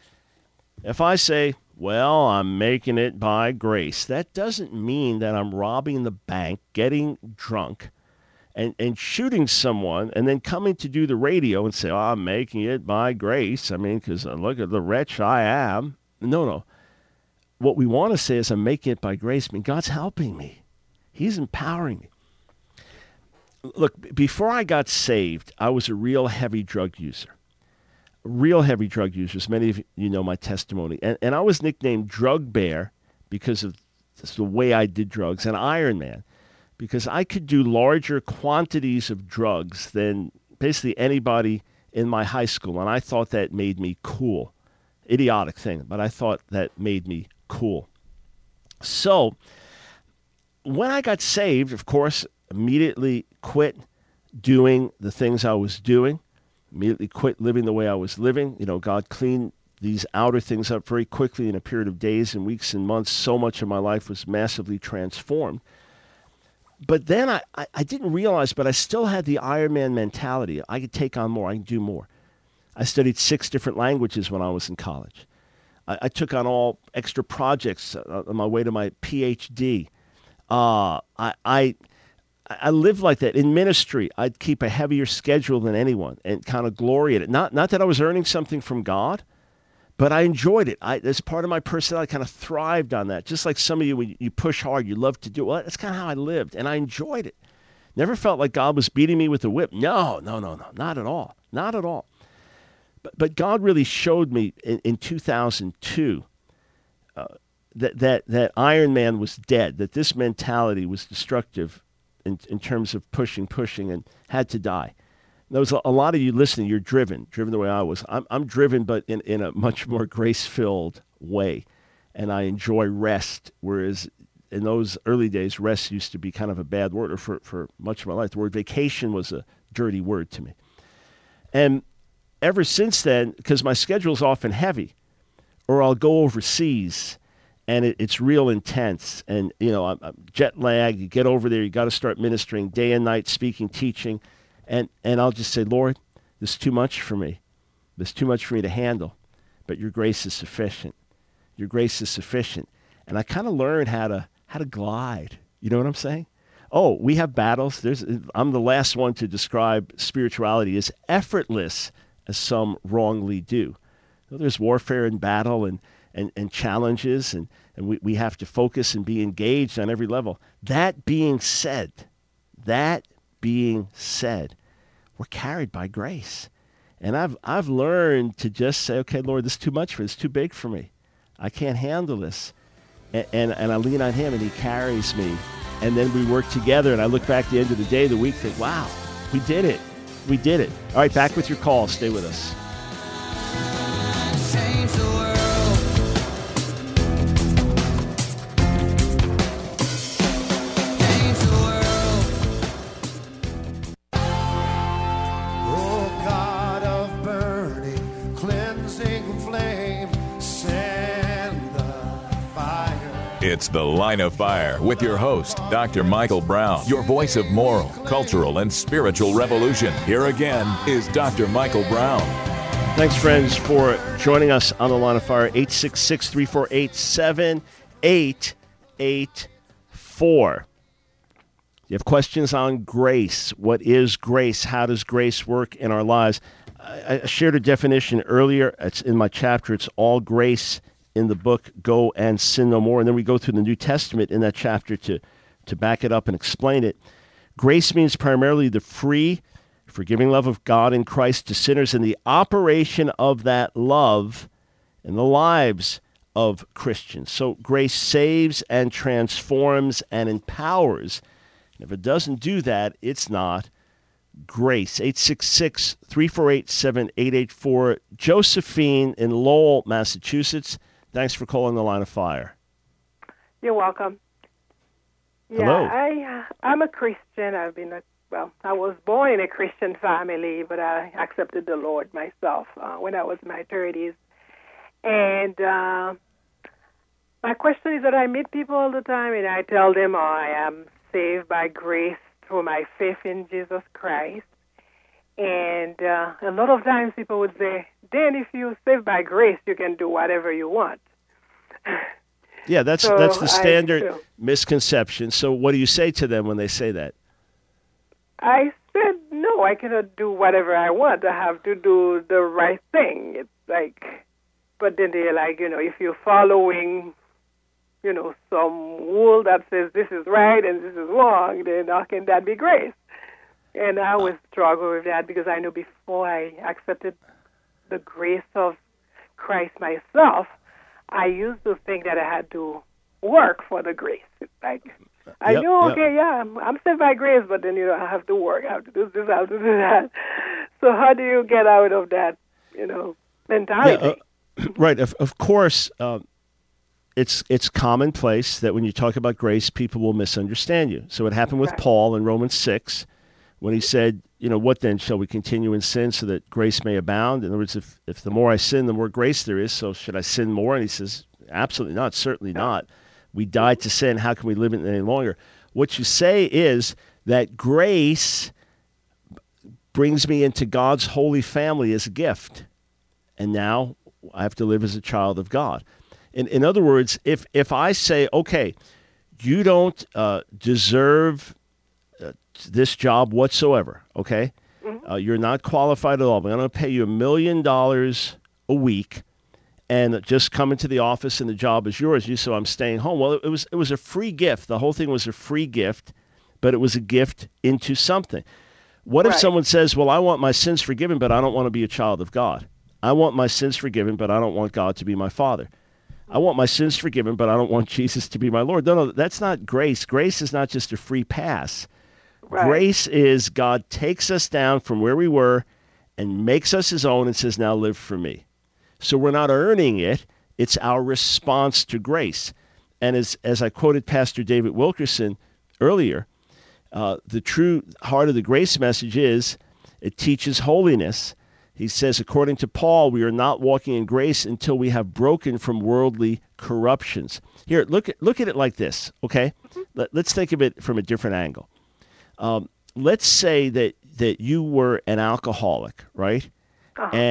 If I say, well, I'm making it by grace, that doesn't mean that I'm robbing the bank, getting drunk, and shooting someone, and then coming to do the radio and say, I'm making it by grace. I mean, because look at the wretch I am. No. What we want to say is I'm making it by grace. I mean, God's helping me. He's empowering me. Look, before I got saved, I was a real heavy drug user. As many of you know my testimony. And I was nicknamed Drug Bear because of the way I did drugs, and Iron Man, because I could do larger quantities of drugs than basically anybody in my high school, and I thought that made me cool. Idiotic thing, but I thought that made me cool. So when I got saved, of course, immediately quit doing the things I was doing, immediately quit living the way I was living. You know, God cleaned these outer things up very quickly in a period of days and weeks and months. So much of my life was massively transformed. But then I didn't realize, but I still had the Iron Man mentality. I could take on more. I can do more. I studied 6 different languages when I was in college. I took on all extra projects on my way to my PhD. I lived like that. In ministry, I'd keep a heavier schedule than anyone and kind of glory in it. Not that I was earning something from God, but I enjoyed it. As part of my personality, I kind of thrived on that. Just like some of you, when you push hard, you love to do it. Well, that's kind of how I lived, and I enjoyed it. Never felt like God was beating me with a whip. No, not at all. Not at all. But God really showed me in 2002 that Iron Man was dead, that this mentality was destructive in terms of pushing, and had to die. There was a lot of you listening, you're driven the way I was. I'm driven, but in a much more grace-filled way, and I enjoy rest, whereas in those early days, rest used to be kind of a bad word, or for much of my life. The word vacation was a dirty word to me. And ever since then, because my schedule's often heavy, or I'll go overseas, and it's real intense, and I'm jet lagged. You get over there, you got to start ministering day and night, speaking, teaching, and I'll just say, Lord, this is too much for me. This is too much for me to handle. but your grace is sufficient. Your grace is sufficient. And I kind of learned how to glide. You know what I'm saying? Oh, we have battles. I'm the last one to describe spirituality as effortless, as some wrongly do. There's warfare and battle and challenges, and we have to focus and be engaged on every level. That being said, we're carried by grace. And I've learned to just say, okay, Lord, this is too much for me. It's too big for me. I can't handle this. And I lean on him, and he carries me. And then we work together, and I look back at the end of the day, the week, think, wow, we did it. We did it. All right, back with your call. Stay with us. Change the world. Change the world. Oh, God of burning, cleansing flame, send the fire. It's The Line of Fire with your host, Dr. Michael Brown, your voice of moral, cultural, and spiritual revolution. Here again is Dr. Michael Brown. Thanks, friends, for joining us on The Line of Fire, 866-348-7884. You have questions on grace. What is grace? How does grace work in our lives? I shared a definition earlier. It's in my chapter. It's all grace in the book, Go and Sin No More. And then we go through the New Testament in that chapter to back it up and explain it. Grace means primarily the free, forgiving love of God in Christ to sinners and the operation of that love in the lives of Christians. So grace saves and transforms and empowers. And if it doesn't do that, it's not grace. 866-348-7884. Josephine in Lowell, Massachusetts. Thanks for calling The Line of Fire. You're welcome. Yeah, Hello. I'm a Christian. I was born in a Christian family, but I accepted the Lord myself when I was in my 30s. And my question is that I meet people all the time, and I tell them I am saved by grace through my faith in Jesus Christ. And a lot of times people would say, then if you're saved by grace, you can do whatever you want. Yeah, that's So the I standard do. misconception. So what do you say to them when they say that? I said, no, I cannot do whatever I want. I have to do the right thing. It's like, but then they're like, if you're following, some rule that says this is right and this is wrong, then how can that be grace? And I always struggle with that because I know before I accepted the grace of Christ myself, I used to think that I had to work for the grace. It's like, I Yep, knew, yep. okay, yeah, I'm saved by grace, but then, I have to work, I have to do this, I have to do that. So how do you get out of that, mentality? Right. Of course, it's commonplace that when you talk about grace, people will misunderstand you. So it happened with Right. Paul in Romans 6 when he said, what then? Shall we continue in sin so that grace may abound? In other words, if the more I sin, the more grace there is. So should I sin more? And he says, absolutely not, certainly not. We died to sin. How can we live in it any longer? What you say is that grace brings me into God's holy family as a gift. And now I have to live as a child of God. In other words, if I say, okay, you don't deserve this job whatsoever, okay? You're not qualified at all. But I'm going to pay you $1 million a week and just come into the office and the job is yours. So I'm staying home. Well, it was a free gift. The whole thing was a free gift, but it was a gift into something. What if Right. someone says, well, I want my sins forgiven, but I don't want to be a child of God? I want my sins forgiven, but I don't want God to be my Father. I want my sins forgiven, but I don't want Jesus to be my Lord. No, that's not grace. Grace is not just a free pass. Right. Grace is God takes us down from where we were and makes us his own and says, now live for me. So we're not earning it. It's our response to grace. And as I quoted Pastor David Wilkerson earlier, the true heart of the grace message is it teaches holiness. He says, according to Paul, we are not walking in grace until we have broken from worldly corruptions. Here, look at it like this, okay? Let's think of it from a different angle. Let's say that you were an alcoholic, right? Uh-huh. And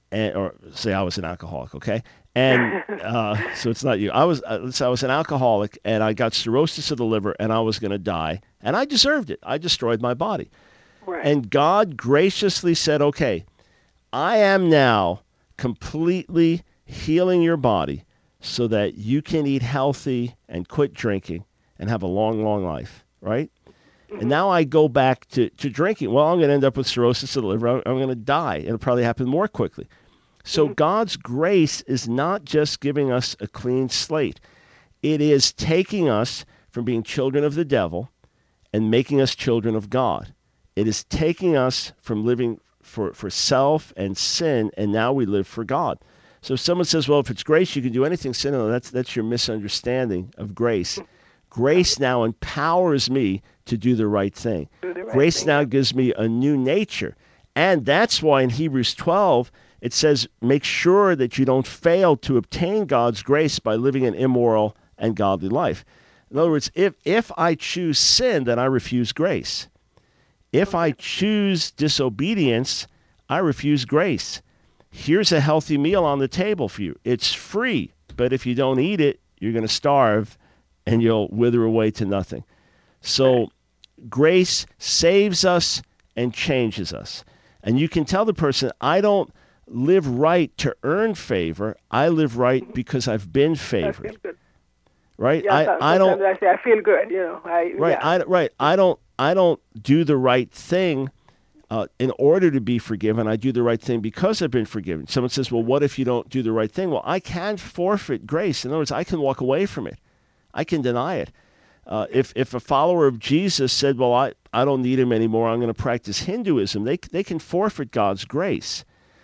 or say I was an alcoholic, okay? And so it's not you. I was an alcoholic, and I got cirrhosis of the liver, and I was going to die, and I deserved it. I destroyed my body. Right. And God graciously said, okay, I am now completely healing your body so that you can eat healthy and quit drinking and have a long, long life, right? And now I go back to drinking. Well, I'm going to end up with cirrhosis of the liver. I'm going to die. It'll probably happen more quickly. So God's grace is not just giving us a clean slate. It is taking us from being children of the devil and making us children of God. It is taking us from living for self and sin, and now we live for God. So if someone says, well, if it's grace, you can do anything. Sin, no, that's your misunderstanding of grace. Grace now empowers me to do the right thing. Grace now gives me a new nature. And that's why in Hebrews 12, it says, make sure that you don't fail to obtain God's grace by living an immoral and godly life. In other words, if I choose sin, then I refuse grace. If I choose disobedience, I refuse grace. Here's a healthy meal on the table for you. It's free, but if you don't eat it, you're going to starve and you'll wither away to nothing. So grace saves us and changes us. And you can tell the person, I don't live right to earn favor. I live right because I've been favored. Right? Yeah, I don't. I say I feel good. Right. Yeah. I don't do the right thing in order to be forgiven. I do the right thing because I've been forgiven. Someone says, "Well, what if you don't do the right thing?" Well, I can forfeit grace. In other words, I can walk away from it. I can deny it. If a follower of Jesus said, "Well, I don't need him anymore. I'm going to practice Hinduism," they can forfeit God's grace.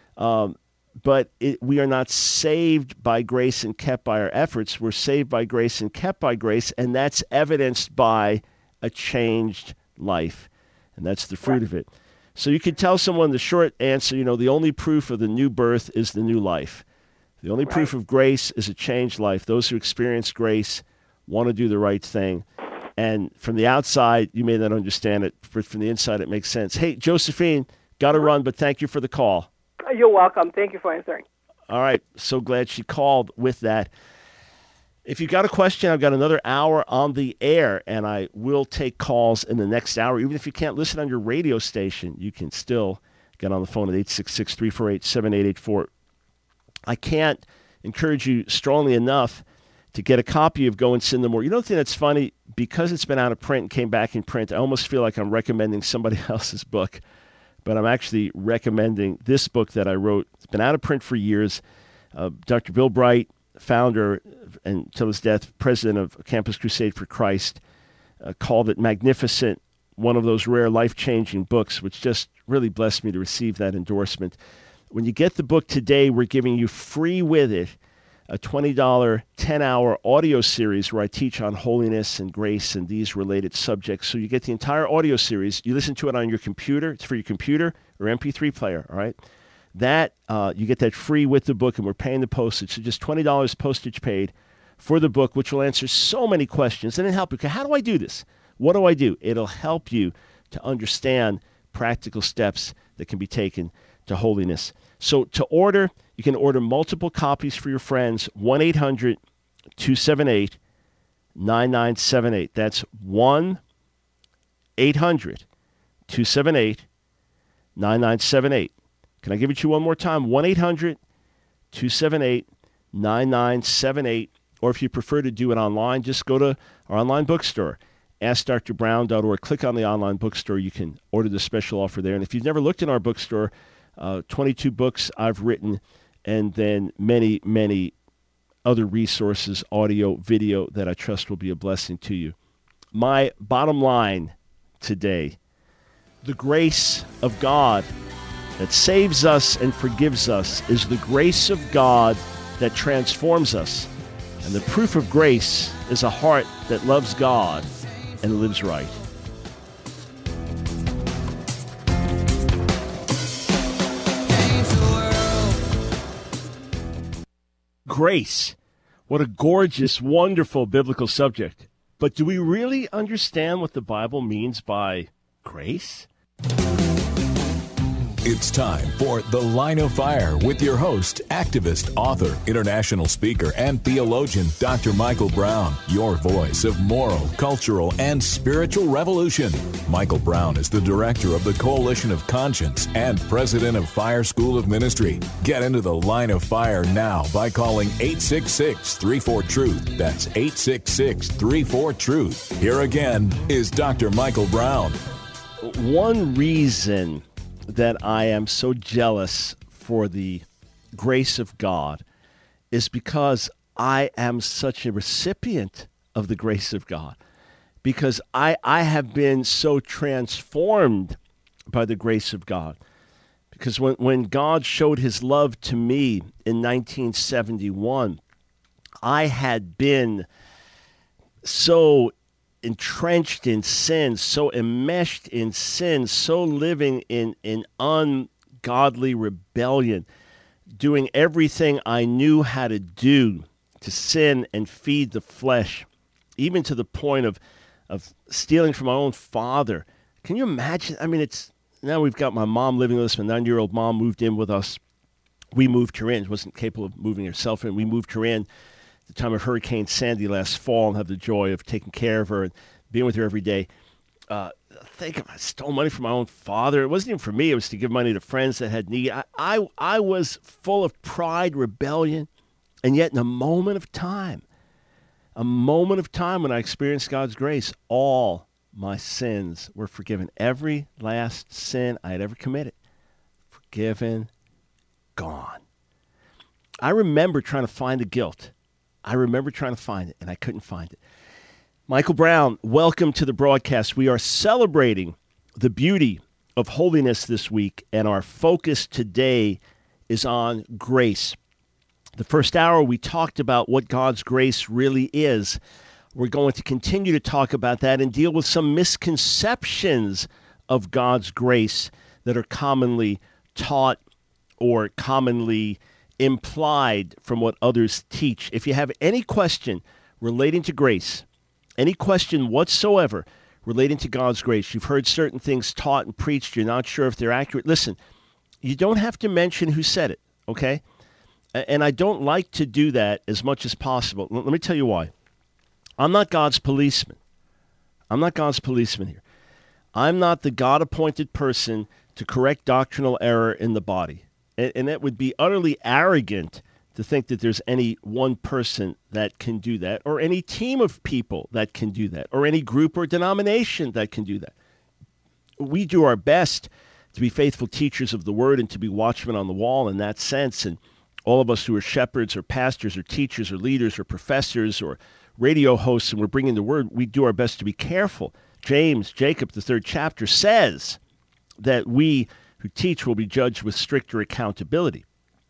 But we are not saved by grace and kept by our efforts. We're saved by grace and kept by grace, and that's evidenced by a changed life. And that's the fruit of it. So you could tell someone the short answer, the only proof of the new birth is the new life. The only proof of grace is a changed life. Those who experience grace want to do the right thing. And from the outside, you may not understand it, but from the inside, it makes sense. Hey, Josephine, got to run, but thank you for the call. You're welcome. Thank you for answering. All right. So glad she called with that. If you got a question, I've got another hour on the air, and I will take calls in the next hour. Even if you can't listen on your radio station, you can still get on the phone at 866-348-7884. I can't encourage you strongly enough to get a copy of Go and Sin No More. You know the thing that's funny? Because it's been out of print and came back in print, I almost feel like I'm recommending somebody else's book. But I'm actually recommending this book that I wrote. It's been out of print for years. Dr. Bill Bright, founder and till his death, president of Campus Crusade for Christ, called it magnificent, one of those rare life-changing books, which just really blessed me to receive that endorsement. When you get the book today, we're giving you free with it a $20 10-hour audio series where I teach on holiness and grace and these related subjects. So you get the entire audio series. You listen to it on your computer. It's for your computer or MP3 player, all right? That, you get that free with the book, and we're paying the postage. So just $20 postage paid for the book, which will answer so many questions. And it'll help you. Okay, how do I do this? What do I do? It'll help you to understand practical steps that can be taken to holiness. So to order, you can order multiple copies for your friends, 1-800-278-9978. That's 1-800-278-9978. Can I give it to you one more time? 1-800-278-9978. Or if you prefer to do it online, just go to our online bookstore, AskDrBrown.org. Click on the online bookstore. You can order the special offer there. And if you've never looked in our bookstore, 22 books I've written, and then many, many other resources, audio, video, that I trust will be a blessing to you. My bottom line today, the grace of God that saves us and forgives us is the grace of God that transforms us. And the proof of grace is a heart that loves God and lives right. Grace. What a gorgeous, wonderful biblical subject. But do we really understand what the Bible means by grace? It's time for The Line of Fire with your host, activist, author, international speaker, and theologian, Dr. Michael Brown, your voice of moral, cultural, and spiritual revolution. Michael Brown is the director of the Coalition of Conscience and president of Fire School of Ministry. Get into The Line of Fire now by calling 866-34-TRUTH. That's 866-34-TRUTH. Here again is Dr. Michael Brown. One reason that I am so jealous for the grace of God is because I am such a recipient of the grace of God, because I have been so transformed by the grace of God. Because when God showed his love to me in 1971, I had been so entrenched in sin, so enmeshed in sin, so living in ungodly rebellion, doing everything I knew how to do to sin and feed the flesh, even to the point of stealing from my own father. Can you imagine? I mean, now we've got my mom living with us. My 9-year-old mom moved in with us. We moved her in. She wasn't capable of moving herself in. We moved her in the time of Hurricane Sandy last fall, and have the joy of taking care of her and being with her every day. I stole money from my own father. It wasn't even for me. It was to give money to friends that had need. I was full of pride, rebellion, and yet in a moment of time when I experienced God's grace, all my sins were forgiven. Every last sin I had ever committed, forgiven, gone. I remember trying to find the guilt. I remember trying to find it, and I couldn't find it. Michael Brown, welcome to the broadcast. We are celebrating the beauty of holiness this week, and our focus today is on grace. The first hour, we talked about what God's grace really is. We're going to continue to talk about that and deal with some misconceptions of God's grace that are commonly taught or commonly implied from what others teach. If you have any question relating to grace, any question whatsoever relating to God's grace, you've heard certain things taught and preached, you're not sure if they're accurate, listen, you don't have to mention who said it, okay? And I don't like to do that as much as possible. Let me tell you why. I'm not God's policeman. I'm not God's policeman here. I'm not the God-appointed person to correct doctrinal error in the body. And it would be utterly arrogant to think that there's any one person that can do that, or any team of people that can do that, or any group or denomination that can do that. We do our best to be faithful teachers of the word and to be watchmen on the wall in that sense. And all of us who are shepherds or pastors or teachers or leaders or professors or radio hosts, and we're bringing the word, we do our best to be careful. Jacob, the 3rd chapter, says that we who teach will be judged with stricter accountability.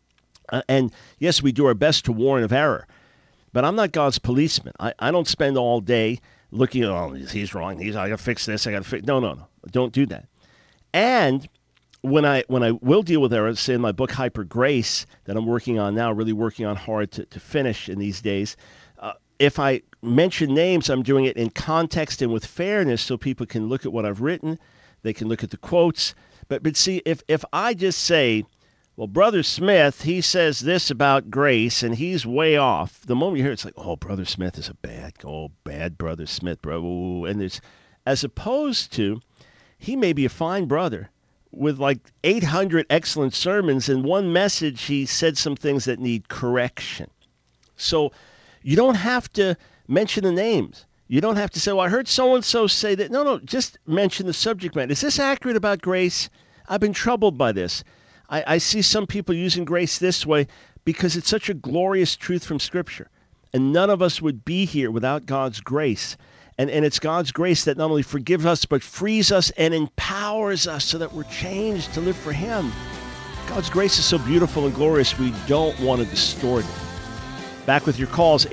And yes, we do our best to warn of error, but I'm not God's policeman. I don't spend all day looking at, oh, he's wrong, I got to fix this, I got to fix. No, don't do that. And when I will deal with error, say in my book Hyper Grace that I'm working on now, really working on hard to finish in these days, if I mention names, I'm doing it in context and with fairness so people can look at what I've written, they can look at the quotes. But see, if I just say, well, Brother Smith, he says this about grace, and he's way off, the moment you hear it, it's like, oh, Brother Smith is bad Brother Smith, bro. And there's, as opposed to, he may be a fine brother with like 800 excellent sermons, and one message he said some things that need correction. So you don't have to mention the names. You don't have to say, well, I heard so-and-so say that. No, just mention the subject matter. Is this accurate about grace? I've been troubled by this. I see some people using grace this way because it's such a glorious truth from Scripture. And none of us would be here without God's grace. And it's God's grace that not only forgives us, but frees us and empowers us so that we're changed to live for Him. God's grace is so beautiful and glorious, we don't want to distort it. Back with your calls,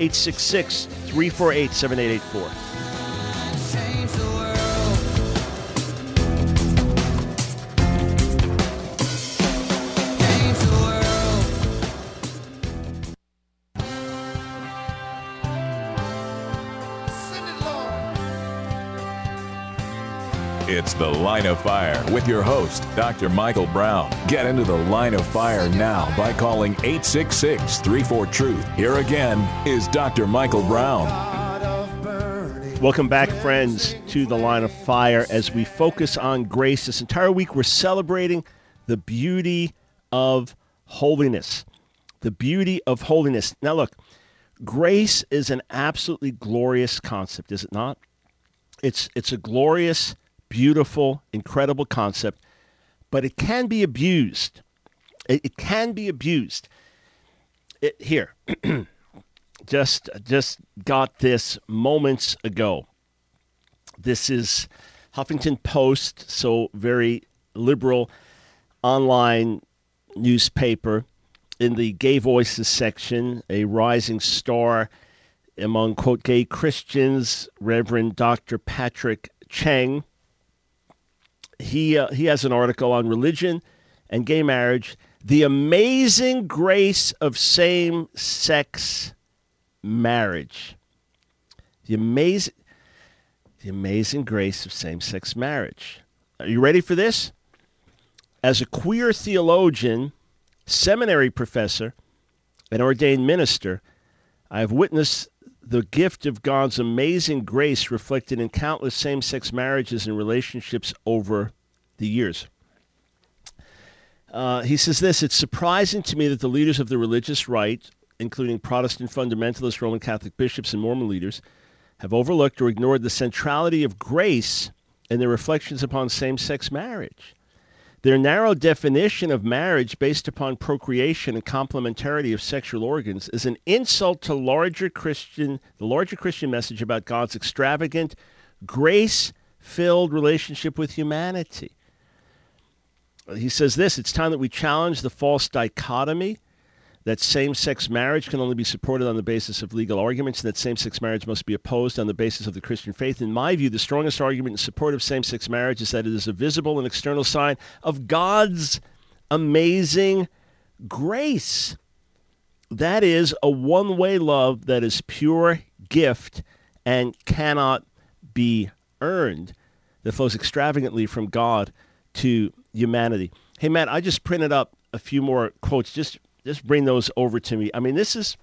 866-348-7884. Change the world. Change the world. Send it, Lord. It's The Line of Fire with your host, Dr. Michael Brown. Get into the Line of Fire now by calling 866-34-TRUTH. Here again is Dr. Michael Brown. Welcome back, friends, to The Line of Fire as we focus on grace. This entire week we're celebrating the beauty of holiness. The beauty of holiness. Now look, grace is an absolutely glorious concept, is it not? It's a glorious, beautiful, incredible concept, but it can be abused. It can be abused. Here, just got this moments ago. This is Huffington Post, so very liberal online newspaper. In the gay voices section, a rising star among, quote, gay Christians, Reverend Dr. Patrick Cheng. He has an article on religion and gay marriage, the amazing grace of same-sex marriage. The amazing grace of same-sex marriage. Are you ready for this? As a queer theologian, seminary professor, and ordained minister, I have witnessed the gift of God's amazing grace reflected in countless same-sex marriages and relationships over the years. He says this, it's surprising to me that the leaders of the religious right, including Protestant fundamentalist Roman Catholic bishops and Mormon leaders, have overlooked or ignored the centrality of grace in their reflections upon same-sex marriage. Their narrow definition of marriage based upon procreation and complementarity of sexual organs is an insult to the larger Christian message about God's extravagant, grace-filled relationship with humanity. He says this, it's time that we challenge the false dichotomy that same-sex marriage can only be supported on the basis of legal arguments and that same-sex marriage must be opposed on the basis of the Christian faith. In my view, the strongest argument in support of same-sex marriage is that it is a visible and external sign of God's amazing grace. That is a one-way love that is pure gift and cannot be earned, that flows extravagantly from God to humanity. Hey, Matt, I just printed up a few more quotes. Just bring those over to me. I mean,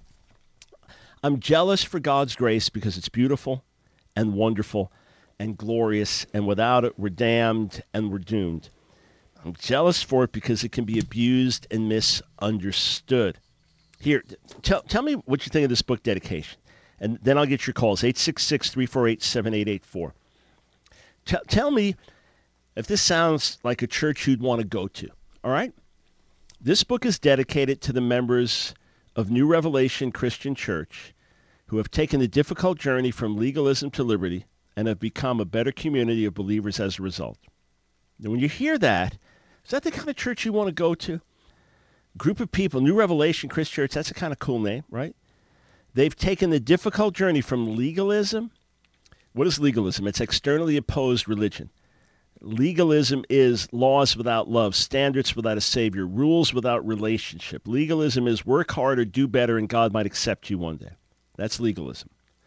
I'm jealous for God's grace because it's beautiful and wonderful and glorious, and without it, we're damned and we're doomed. I'm jealous for it because it can be abused and misunderstood. Here, tell me what you think of this book dedication, and then I'll get your calls, 866-348-7884. Tell me if this sounds like a church you'd want to go to, all right? This book is dedicated to the members of New Revelation Christian Church who have taken the difficult journey from legalism to liberty and have become a better community of believers as a result. And when you hear that, is that the kind of church you want to go to? Group of people, New Revelation Christian Church, that's a kind of cool name, right? They've taken the difficult journey from legalism. What is legalism? It's externally opposed religion. Legalism is laws without love, standards without a savior, rules without relationship. Legalism is work harder, do better, and God might accept you one day. That's legalism.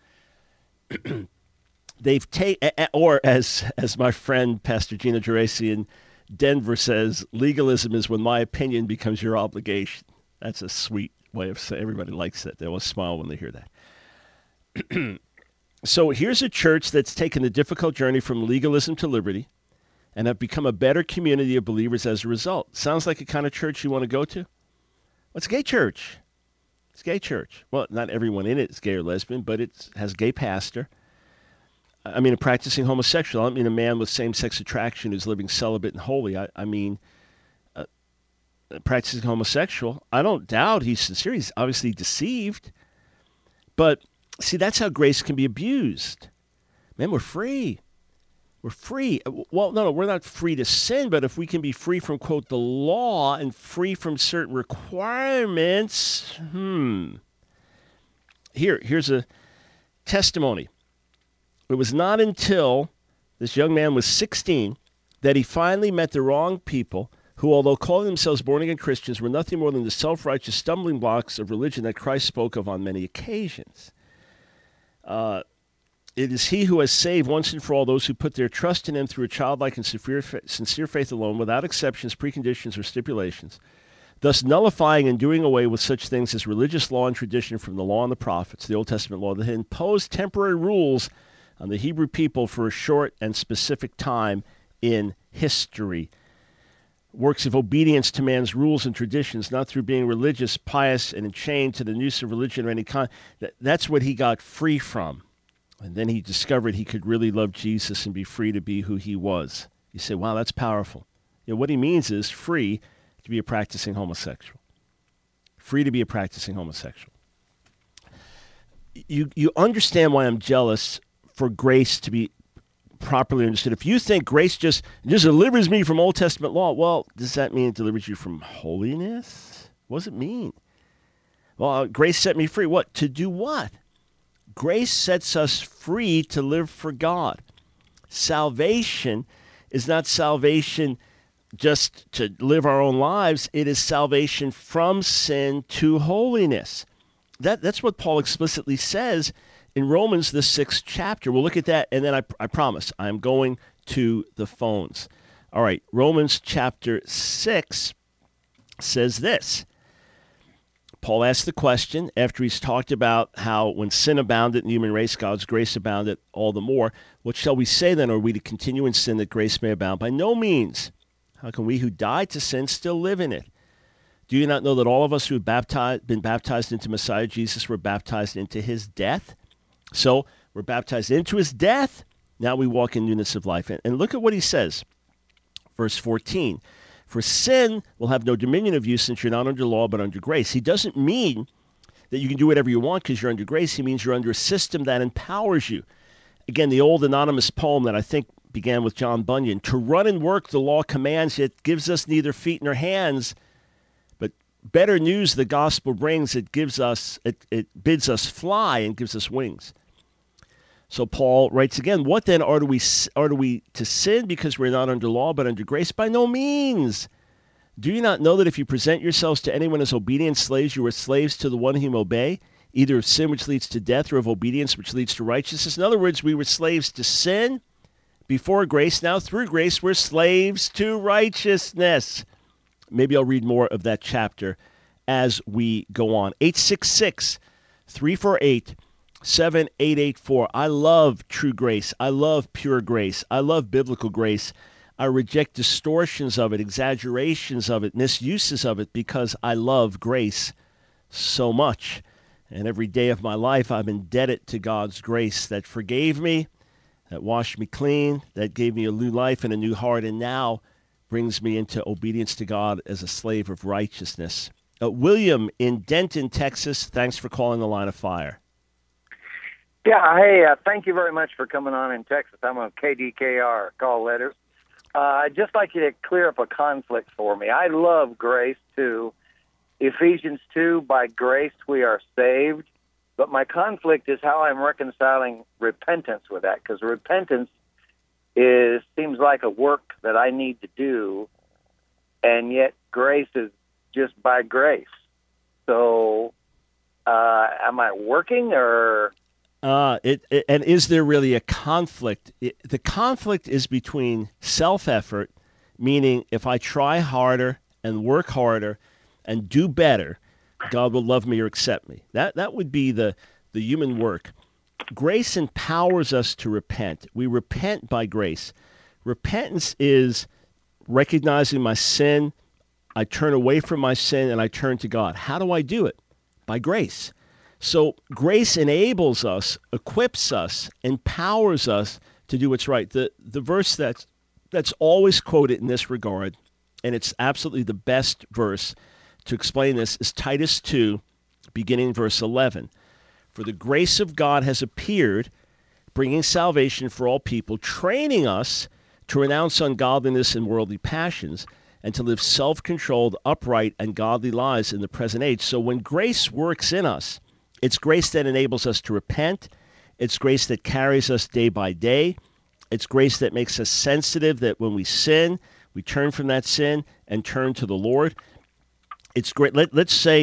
They've taken, or as my friend Pastor Gino Geraci in Denver says, legalism is when my opinion becomes your obligation. That's a sweet way of saying. Everybody likes that. They will smile when they hear that. So here's a church that's taken the difficult journey from legalism to liberty and have become a better community of believers as a result. Sounds like a kind of church you want to go to? Well, it's a gay church. It's a gay church. Well, not everyone in it is gay or lesbian, but it has a gay pastor. I mean, a practicing homosexual. I don't mean a man with same-sex attraction who's living celibate and holy. I mean a practicing homosexual. I don't doubt he's sincere. He's obviously deceived. But, see, that's how grace can be abused. Man, we're free. We're free. Well, no, we're not free to sin, but if we can be free from, quote, the law and free from certain requirements, Here's a testimony. It was not until this young man was 16 that he finally met the wrong people who, although calling themselves born-again Christians, were nothing more than the self-righteous stumbling blocks of religion that Christ spoke of on many occasions. It is he who has saved once and for all those who put their trust in him through a childlike and sincere faith alone, without exceptions, preconditions, or stipulations, thus nullifying and doing away with such things as religious law and tradition from the law and the prophets, the Old Testament law, that had imposed temporary rules on the Hebrew people for a short and specific time in history. Works of obedience to man's rules and traditions, not through being religious, pious, and enchained to the noose of religion of any kind. That's what he got free from. And then he discovered he could really love Jesus and be free to be who he was. You say, wow, that's powerful. What he means is free to be a practicing homosexual. Free to be a practicing homosexual. You understand why I'm jealous for grace to be properly understood. If you think grace just delivers me from Old Testament law, well, does that mean it delivers you from holiness? What does it mean? Well, grace set me free. What? To do what? Grace sets us free to live for God. Salvation is not salvation just to live our own lives. It is salvation from sin to holiness. That's what Paul explicitly says in Romans, the 6th chapter. We'll look at that, and then I promise I'm going to the phones. All right, Romans chapter 6 says this. Paul asked the question after he's talked about how when sin abounded in the human race, God's grace abounded all the more. What shall we say then? Are we to continue in sin that grace may abound? By no means. How can we who died to sin still live in it? Do you not know that all of us who have been baptized into Messiah Jesus were baptized into his death? So we're baptized into his death. Now we walk in newness of life. And look at what he says. Verse 14. For sin will have no dominion of you since you're not under law but under grace. He doesn't mean that you can do whatever you want because you're under grace. He means you're under a system that empowers you. Again, the old anonymous poem that I think began with John Bunyan. To run and work the law commands, yet gives us neither feet nor hands. But better news the gospel brings. It bids us fly and gives us wings. So Paul writes again, what then are we to sin because we're not under law but under grace? By no means. Do you not know that if you present yourselves to anyone as obedient slaves, you are slaves to the one whom you obey, either of sin which leads to death or of obedience which leads to righteousness? In other words, we were slaves to sin before grace. Now through grace, we're slaves to righteousness. Maybe I'll read more of that chapter as we go on. 866-348-7884. I love true grace. I love pure grace. I love biblical grace. I reject distortions of it, exaggerations of it, misuses of it, because I love grace so much. And every day of my life, I'm indebted to God's grace that forgave me, that washed me clean, that gave me a new life and a new heart, and now brings me into obedience to God as a slave of righteousness. William in Denton, Texas, thanks for calling the Line of Fire. Yeah, hey, thank you very much for coming on in Texas. I'm on KDKR, call letters. I'd just like you to clear up a conflict for me. I love grace, too. Ephesians 2, by grace we are saved. But my conflict is how I'm reconciling repentance with that, because repentance seems like a work that I need to do, and yet grace is just by grace. So am I working or... And is there really a conflict? The conflict is between self-effort, meaning if I try harder and work harder and do better, God will love me or accept me. That would be the human work. Grace empowers us to repent. We repent by grace. Repentance is recognizing my sin. I turn away from my sin and I turn to God. How do I do it? By grace. So grace enables us, equips us, empowers us to do what's right. The verse that's always quoted in this regard, and it's absolutely the best verse to explain this, is Titus 2, beginning verse 11. For the grace of God has appeared, bringing salvation for all people, training us to renounce ungodliness and worldly passions, and to live self-controlled, upright, and godly lives in the present age. So when grace works in us, it's grace that enables us to repent. It's grace that carries us day by day. It's grace that makes us sensitive that when we sin, we turn from that sin and turn to the Lord. It's great. Let's say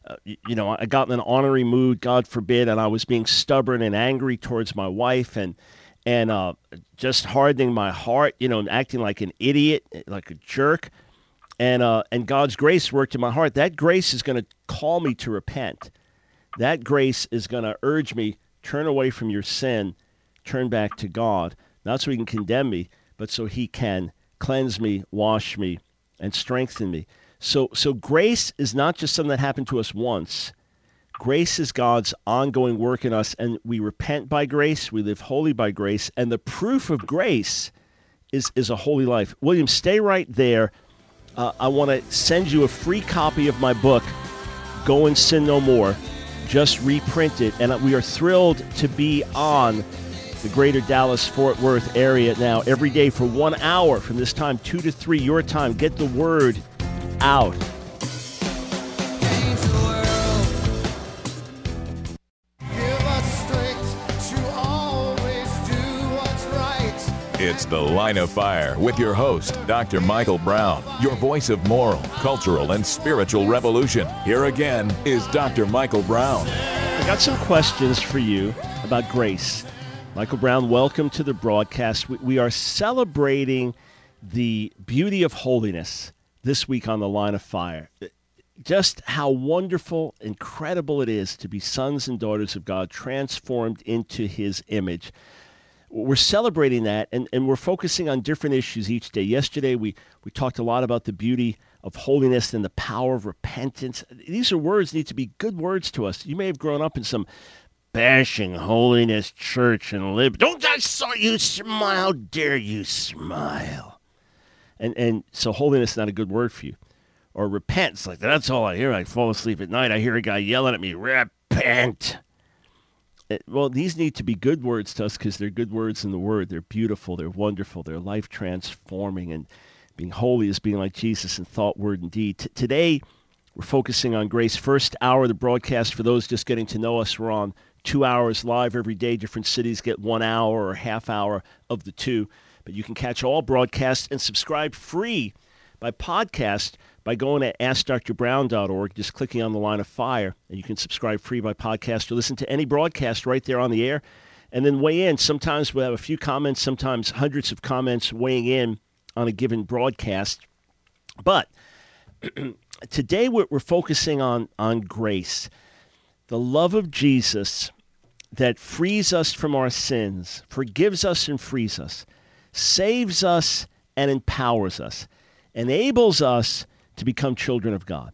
I got in an ornery mood, God forbid, and I was being stubborn and angry towards my wife and just hardening my heart, and acting like an idiot, like a jerk. And God's grace worked in my heart. That grace is going to call me to repent. That grace is going to urge me, turn away from your sin, turn back to God, not so he can condemn me, but so he can cleanse me, wash me, and strengthen me. So grace is not just something that happened to us once. Grace is God's ongoing work in us, and we repent by grace, we live holy by grace, and the proof of grace is a holy life. William, stay right there. I want to send you a free copy of my book, Go and Sin No More. Just reprint it, and we are thrilled to be on the greater Dallas-Fort Worth area now every day for 1 hour from this time, 2 to 3, your time. Get the word out. Change the world. Give us strength to always do what's right. It's The Line of Fire with your host, Dr. Michael Brown, your voice of moral, cultural, and spiritual revolution. Here again is Dr. Michael Brown. I got some questions for you about grace. Michael Brown, welcome to the broadcast. We are celebrating the beauty of holiness this week on The Line of Fire. Just how wonderful, incredible it is to be sons and daughters of God, transformed into his image. We're celebrating that, and we're focusing on different issues each day. Yesterday, we talked a lot about the beauty of holiness and the power of repentance. These are words that need to be good words to us. You may have grown up in some bashing holiness church and don't I saw you smile? How dare you smile? And so holiness is not a good word for you. Or repent. It's like, that's all I hear. I fall asleep at night. I hear a guy yelling at me, repent. Well, these need to be good words to us because they're good words in the Word. They're beautiful. They're wonderful. They're life-transforming. And being holy is being like Jesus in thought, word, and deed. Today, we're focusing on grace. First hour of the broadcast, for those just getting to know us, we're on 2 hours live every day. Different cities get 1 hour or a half hour of the two. But you can catch all broadcasts and subscribe free by podcast by going to AskDrBrown.org, just clicking on The Line of Fire, and you can subscribe free by podcast or listen to any broadcast right there on the air, and then weigh in. Sometimes we'll have a few comments, sometimes hundreds of comments weighing in on a given broadcast. But today we're focusing on grace, the love of Jesus that frees us from our sins, forgives us and frees us, saves us and empowers us, enables us to become children of God.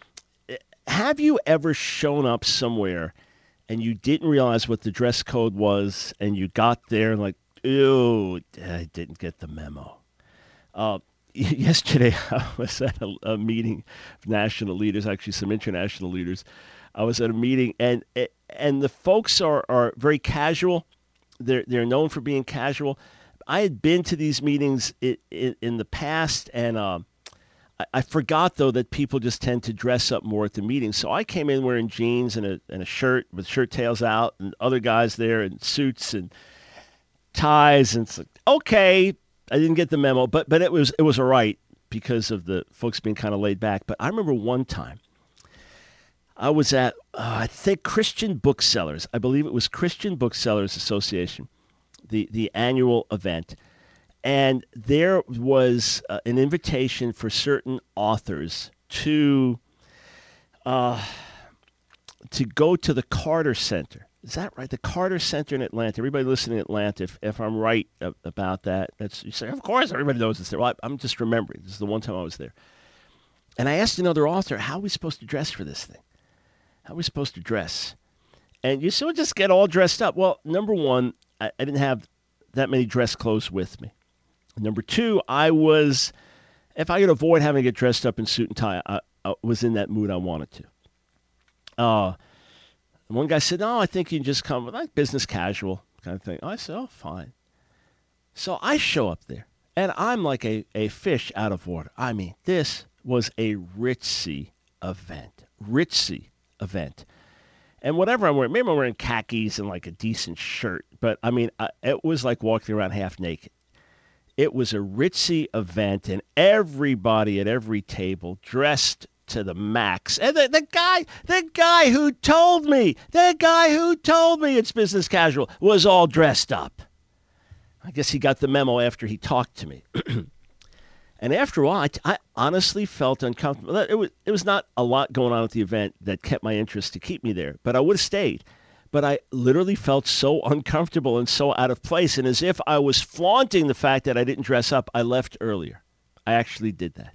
Have you ever shown up somewhere and you didn't realize what the dress code was, and you got there and like, ew, I didn't get the memo? Yesterday, I was at a meeting of national leaders, actually some international leaders. I was at a meeting, and the folks are very casual. They're known for being casual. I had been to these meetings in the past, and I forgot, though, that people just tend to dress up more at the meetings. So I came in wearing jeans and a shirt with shirt tails out, and other guys there in suits and ties. And it's like, okay, I didn't get the memo, but it was all right because of the folks being kind of laid back. But I remember one time I was at, I think, Christian Booksellers. I believe it was Christian Booksellers Association, the annual event. And there was an invitation for certain authors to go to the Carter Center. Is that right? The Carter Center in Atlanta. Everybody listening in Atlanta, if I'm right about that, you say, of course, everybody knows it's there. Well, I'm just remembering. This is the one time I was there. And I asked another author, how are we supposed to dress for this thing? How are we supposed to dress? And you still just get all dressed up. Well, number one, I didn't have that many dress clothes with me. Number two, if I could avoid having to get dressed up in suit and tie, I was in that mood I wanted to. One guy said, no, I think you can just come with like business casual kind of thing. I said, oh, fine. So I show up there, and I'm like a fish out of water. I mean, this was a ritzy event. And whatever I'm wearing, maybe I'm wearing khakis and like a decent shirt, but I mean, it was like walking around half naked. It was a ritzy event, and everybody at every table dressed to the max. And the guy who told me it's business casual was all dressed up. I guess he got the memo after he talked to me. And after a while, I honestly felt uncomfortable. It was not a lot going on at the event that kept my interest to keep me there, but I would have stayed. But I literally felt so uncomfortable and so out of place. And as if I was flaunting the fact that I didn't dress up, I left earlier. I actually did that.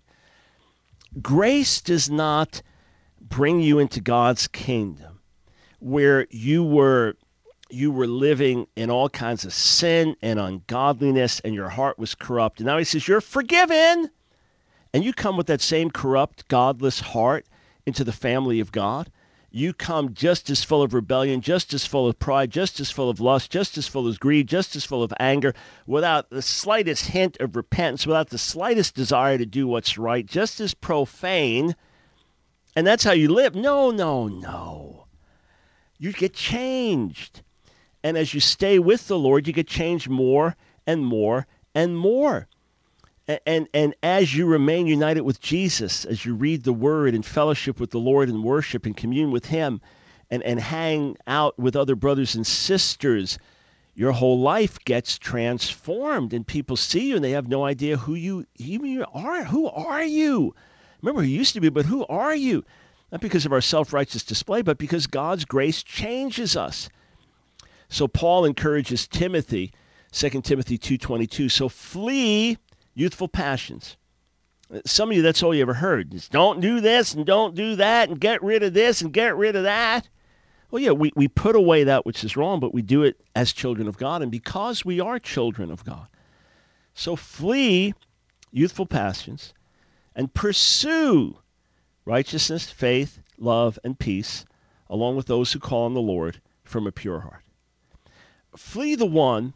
Grace does not bring you into God's kingdom where you were living in all kinds of sin and ungodliness and your heart was corrupt. And now he says, you're forgiven. And you come with that same corrupt, godless heart into the family of God. You come just as full of rebellion, just as full of pride, just as full of lust, just as full of greed, just as full of anger, without the slightest hint of repentance, without the slightest desire to do what's right, just as profane. And that's how you live. No. You get changed. And as you stay with the Lord, you get changed more and more and more. And as you remain united with Jesus, as you read the Word and fellowship with the Lord and worship and commune with Him and hang out with other brothers and sisters, your whole life gets transformed. And people see you and they have no idea who you even are. Who are you? Remember who you used to be, but who are you? Not because of our self-righteous display, but because God's grace changes us. So Paul encourages Timothy, 2 Timothy 2:22, so flee youthful passions. Some of you, that's all you ever heard. Is don't do this and don't do that and get rid of this and get rid of that. Well, yeah, we put away that which is wrong, but we do it as children of God and because we are children of God. So flee youthful passions and pursue righteousness, faith, love, and peace, along with those who call on the Lord from a pure heart. Flee the one,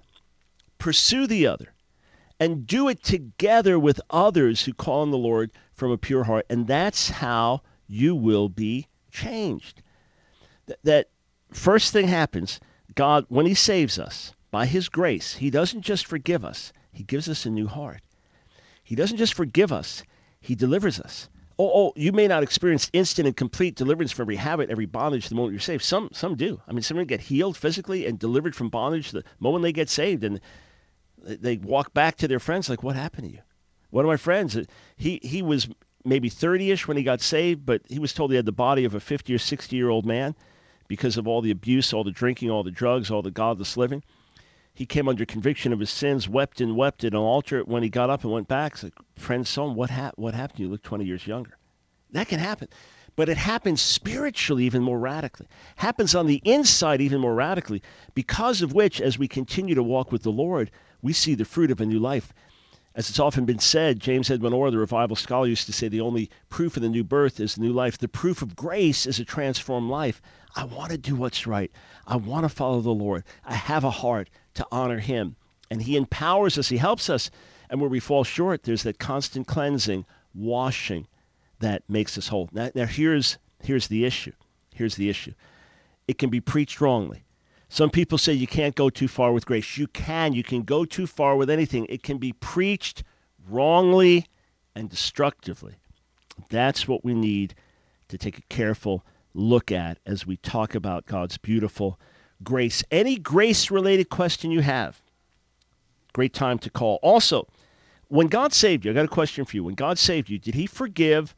pursue the other, and do it together with others who call on the Lord from a pure heart. And that's how you will be changed. That first thing happens, God, when He saves us, by His grace, He doesn't just forgive us, He gives us a new heart. He doesn't just forgive us, He delivers us. Oh, you may not experience instant and complete deliverance from every habit, every bondage the moment you're saved. Some do. I mean, some get healed physically and delivered from bondage the moment they get saved. And they walk back to their friends like, what happened to you? One of my friends, he was maybe 30-ish when he got saved, but he was told he had the body of a 50 or 60-year-old man because of all the abuse, all the drinking, all the drugs, all the godless living. He came under conviction of his sins, wept at an altar. When he got up and went back, it's like, friend, son, what happened? You look 20 years younger. That can happen. But it happens spiritually even more radically. Happens on the inside even more radically, because of which, as we continue to walk with the Lord, we see the fruit of a new life. As it's often been said, James Edwin Orr, the revival scholar, used to say the only proof of the new birth is new life. The proof of grace is a transformed life. I want to do what's right. I want to follow the Lord. I have a heart to honor Him. And He empowers us. He helps us. And where we fall short, there's that constant cleansing, washing that makes us whole. Now here's the issue. Here's the issue. It can be preached wrongly. Some people say you can't go too far with grace. You can. You can go too far with anything. It can be preached wrongly and destructively. That's what we need to take a careful look at as we talk about God's beautiful grace. Any grace-related question you have, great time to call. Also, when God saved you, I got a question for you. When God saved you, did He forgive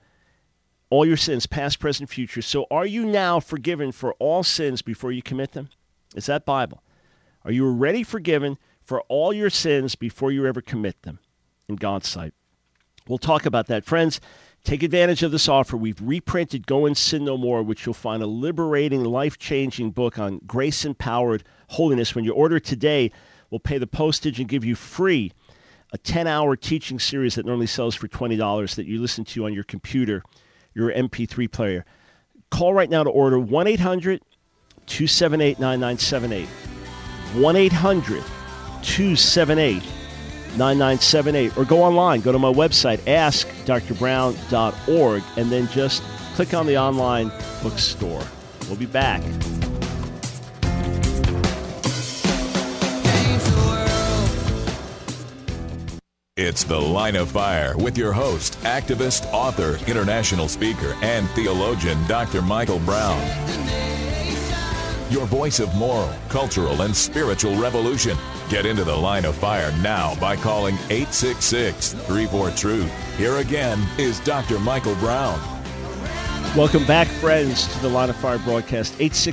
all your sins, past, present, future? So are you now forgiven for all sins before you commit them? Is that Bible? Are you already forgiven for all your sins before you ever commit them in God's sight? We'll talk about that. Friends, take advantage of this offer. We've reprinted Go and Sin No More, which you'll find a liberating, life-changing book on grace-empowered holiness. When you order today, we'll pay the postage and give you free a 10-hour teaching series that normally sells for $20 that you listen to on your computer, your MP3 player. Call right now to order 1-800-278-9978. 1-800-278-9978. Or go online. Go to my website, askdrbrown.org, and then just click on the online bookstore. We'll be back. It's The Line of Fire with your host, activist, author, international speaker, and theologian, Dr. Michael Brown. Your voice of moral, cultural, and spiritual revolution. Get into The Line of Fire now by calling 866-34-TRUTH. Here again is Dr. Michael Brown. Welcome back, friends, to the Line of Fire broadcast.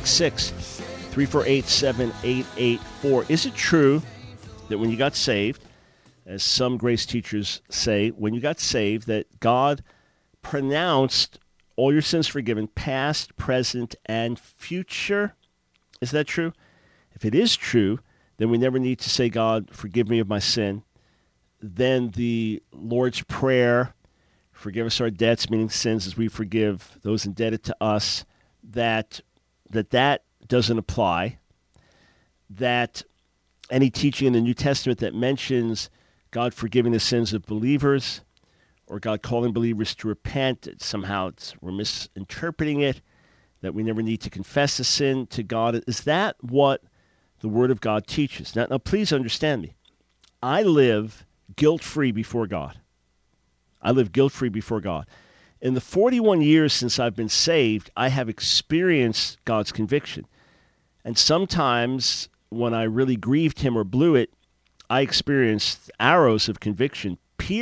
866-348-7884. Is it true that when you got saved, as some grace teachers say, when you got saved, that God pronounced all your sins forgiven, past, present, and future? Is that true? If it is true, then we never need to say, God, forgive me of my sin. Then the Lord's Prayer, forgive us our debts, meaning sins as we forgive those indebted to us, that doesn't apply. That any teaching in the New Testament that mentions God forgiving the sins of believers or God calling believers to repent, we're misinterpreting it, that we never need to confess a sin to God. Is that what the Word of God teaches? Now, please understand me. I live guilt-free before God. I live guilt-free before God. In the 41 years since I've been saved, I have experienced God's conviction. And sometimes when I really grieved Him or blew it, I experienced arrows of conviction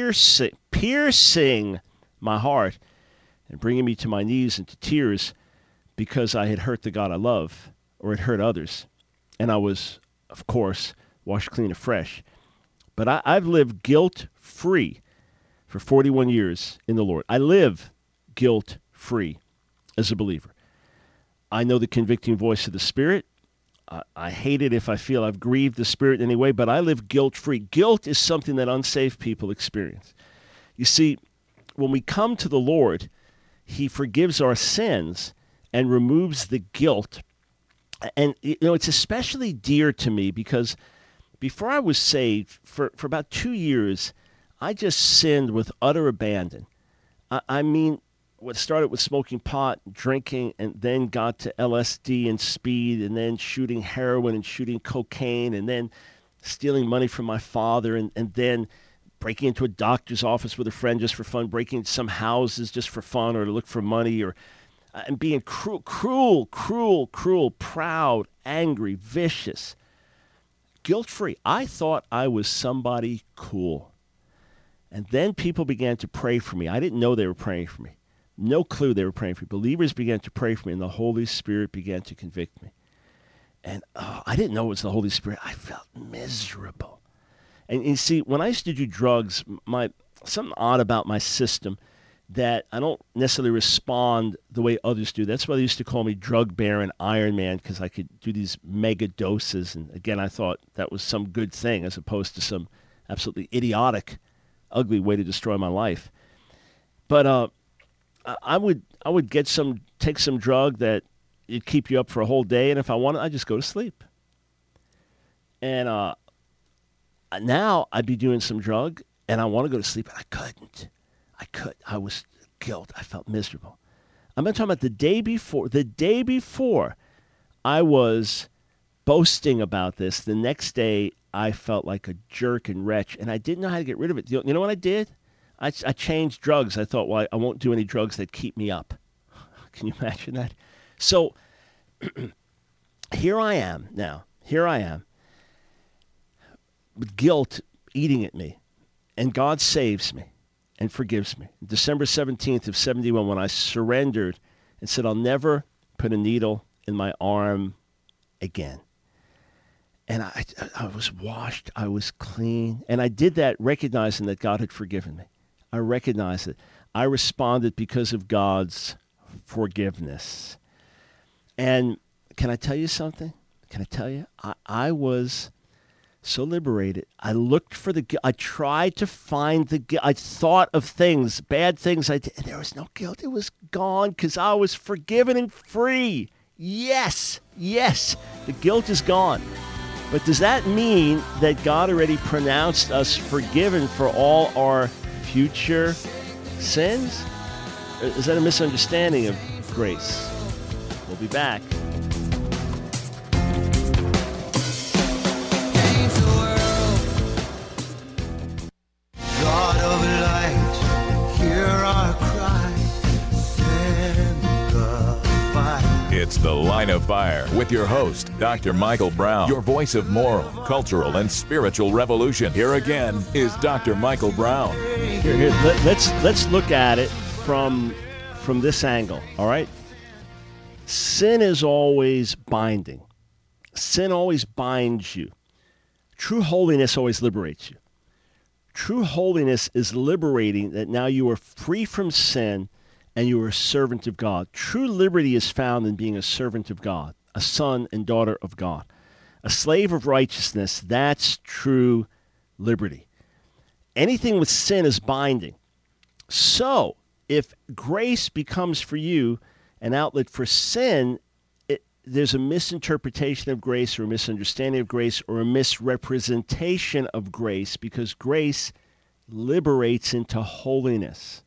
piercing my heart and bringing me to my knees and to tears because I had hurt the God I love or had hurt others. And I was, of course, washed clean afresh. But I've lived guilt-free for 41 years in the Lord. I live guilt-free as a believer. I know the convicting voice of the Spirit. I hate it if I feel I've grieved the Spirit in any way, but I live guilt-free. Guilt is something that unsaved people experience. You see, when we come to the Lord, He forgives our sins and removes the guilt. And, it's especially dear to me because before I was saved, for about 2 years, I just sinned with utter abandon. I mean, what started with smoking pot, drinking, and then got to LSD and speed, and then shooting heroin and shooting cocaine, and then stealing money from my father, and then breaking into a doctor's office with a friend just for fun, breaking into some houses just for fun or to look for money, and being cruel, proud, angry, vicious, guilt-free. I thought I was somebody cool. And then people began to pray for me. I didn't know they were praying for me. No clue they were praying for me. Believers began to pray for me, and the Holy Spirit began to convict me. And I didn't know it was the Holy Spirit. I felt miserable. And you see, when I used to do drugs, something odd about my system that I don't necessarily respond the way others do. That's why they used to call me Drug Baron Iron Man, because I could do these mega doses. And again, I thought that was some good thing as opposed to some absolutely idiotic, ugly way to destroy my life. But I would take some drug that it'd keep you up for a whole day, and if I wanted, I'd just go to sleep. And now I'd be doing some drug, and I want to go to sleep, and I couldn't. I was guilt. I felt miserable. I'm talking about the day before. The day before I was boasting about this, the next day I felt like a jerk and wretch, and I didn't know how to get rid of it. You know what I did? I changed drugs. I thought, well, I won't do any drugs that keep me up. Can you imagine that? So here I am now. Here I am with guilt eating at me, and God saves me and forgives me. December 17th of 71, when I surrendered and said, I'll never put a needle in my arm again. And I was washed. I was clean. And I did that recognizing that God had forgiven me. I recognized it. I responded because of God's forgiveness. And can I tell you something? Can I tell you? I was so liberated. I looked for I tried to find the guilt. I thought of things, bad things I did, and there was no guilt. It was gone because I was forgiven and free. Yes, the guilt is gone. But does that mean that God already pronounced us forgiven for all our future sins? Or is that a misunderstanding of grace? We'll be back. It's The Line of Fire with your host, Dr. Michael Brown, your voice of moral, cultural, and spiritual revolution. Here again is Dr. Michael Brown. Here, let's look at it from this angle, all right? Sin is always binding. Sin always binds you. True holiness always liberates you. True holiness is liberating, that now you are free from sin and you are a servant of God. True liberty is found in being a servant of God, a son and daughter of God. A slave of righteousness, that's true liberty. Anything with sin is binding. So, if grace becomes for you an outlet for sin, there's a misinterpretation of grace or a misunderstanding of grace or a misrepresentation of grace, because grace liberates into holiness.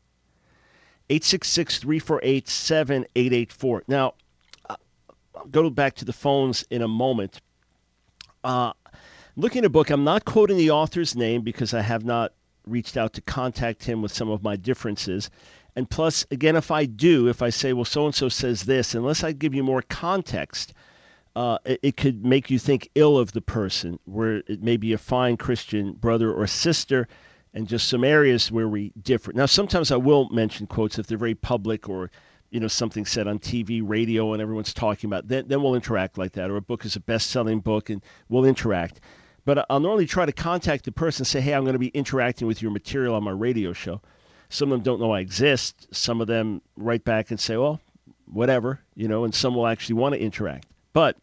866-348-7884. Now, I'll go back to the phones in a moment. Looking at a book, I'm not quoting the author's name because I have not reached out to contact him with some of my differences. And plus, again, if I say, well, so-and-so says this, unless I give you more context, it could make you think ill of the person, where it may be a fine Christian brother or sister, and just some areas where we differ. Now, sometimes I will mention quotes if they're very public, or something said on TV, radio, and everyone's talking about. Then we'll interact like that. Or a book is a best-selling book, and we'll interact. But I'll normally try to contact the person and say, hey, I'm going to be interacting with your material on my radio show. Some of them don't know I exist. Some of them write back and say, well, whatever, and some will actually want to interact. But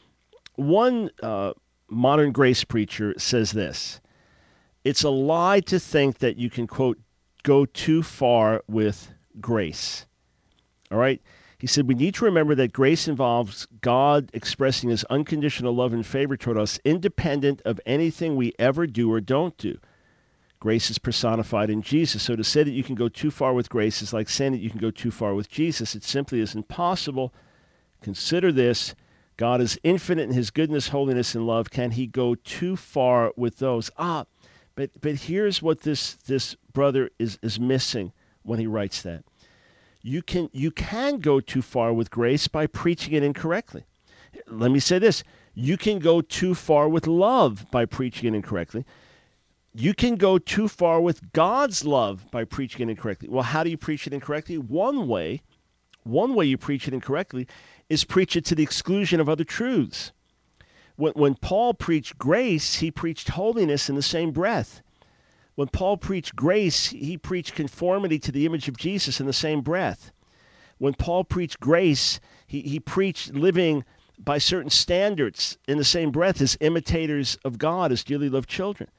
one modern grace preacher says this: it's a lie to think that you can, quote, go too far with grace. All right? He said, we need to remember that grace involves God expressing his unconditional love and favor toward us, independent of anything we ever do or don't do. Grace is personified in Jesus. So to say that you can go too far with grace is like saying that you can go too far with Jesus. It simply isn't possible. Consider this: God is infinite in his goodness, holiness, and love. Can he go too far with those? But here's what this brother is missing when he writes that. You can go too far with grace by preaching it incorrectly. Let me say this: you can go too far with love by preaching it incorrectly. You can go too far with God's love by preaching it incorrectly. Well, how do you preach it incorrectly? One way you preach it incorrectly is preach it to the exclusion of other truths. When Paul preached grace, he preached holiness in the same breath. When Paul preached grace, he preached conformity to the image of Jesus in the same breath. When Paul preached grace, he preached living by certain standards in the same breath as imitators of God, as dearly loved children.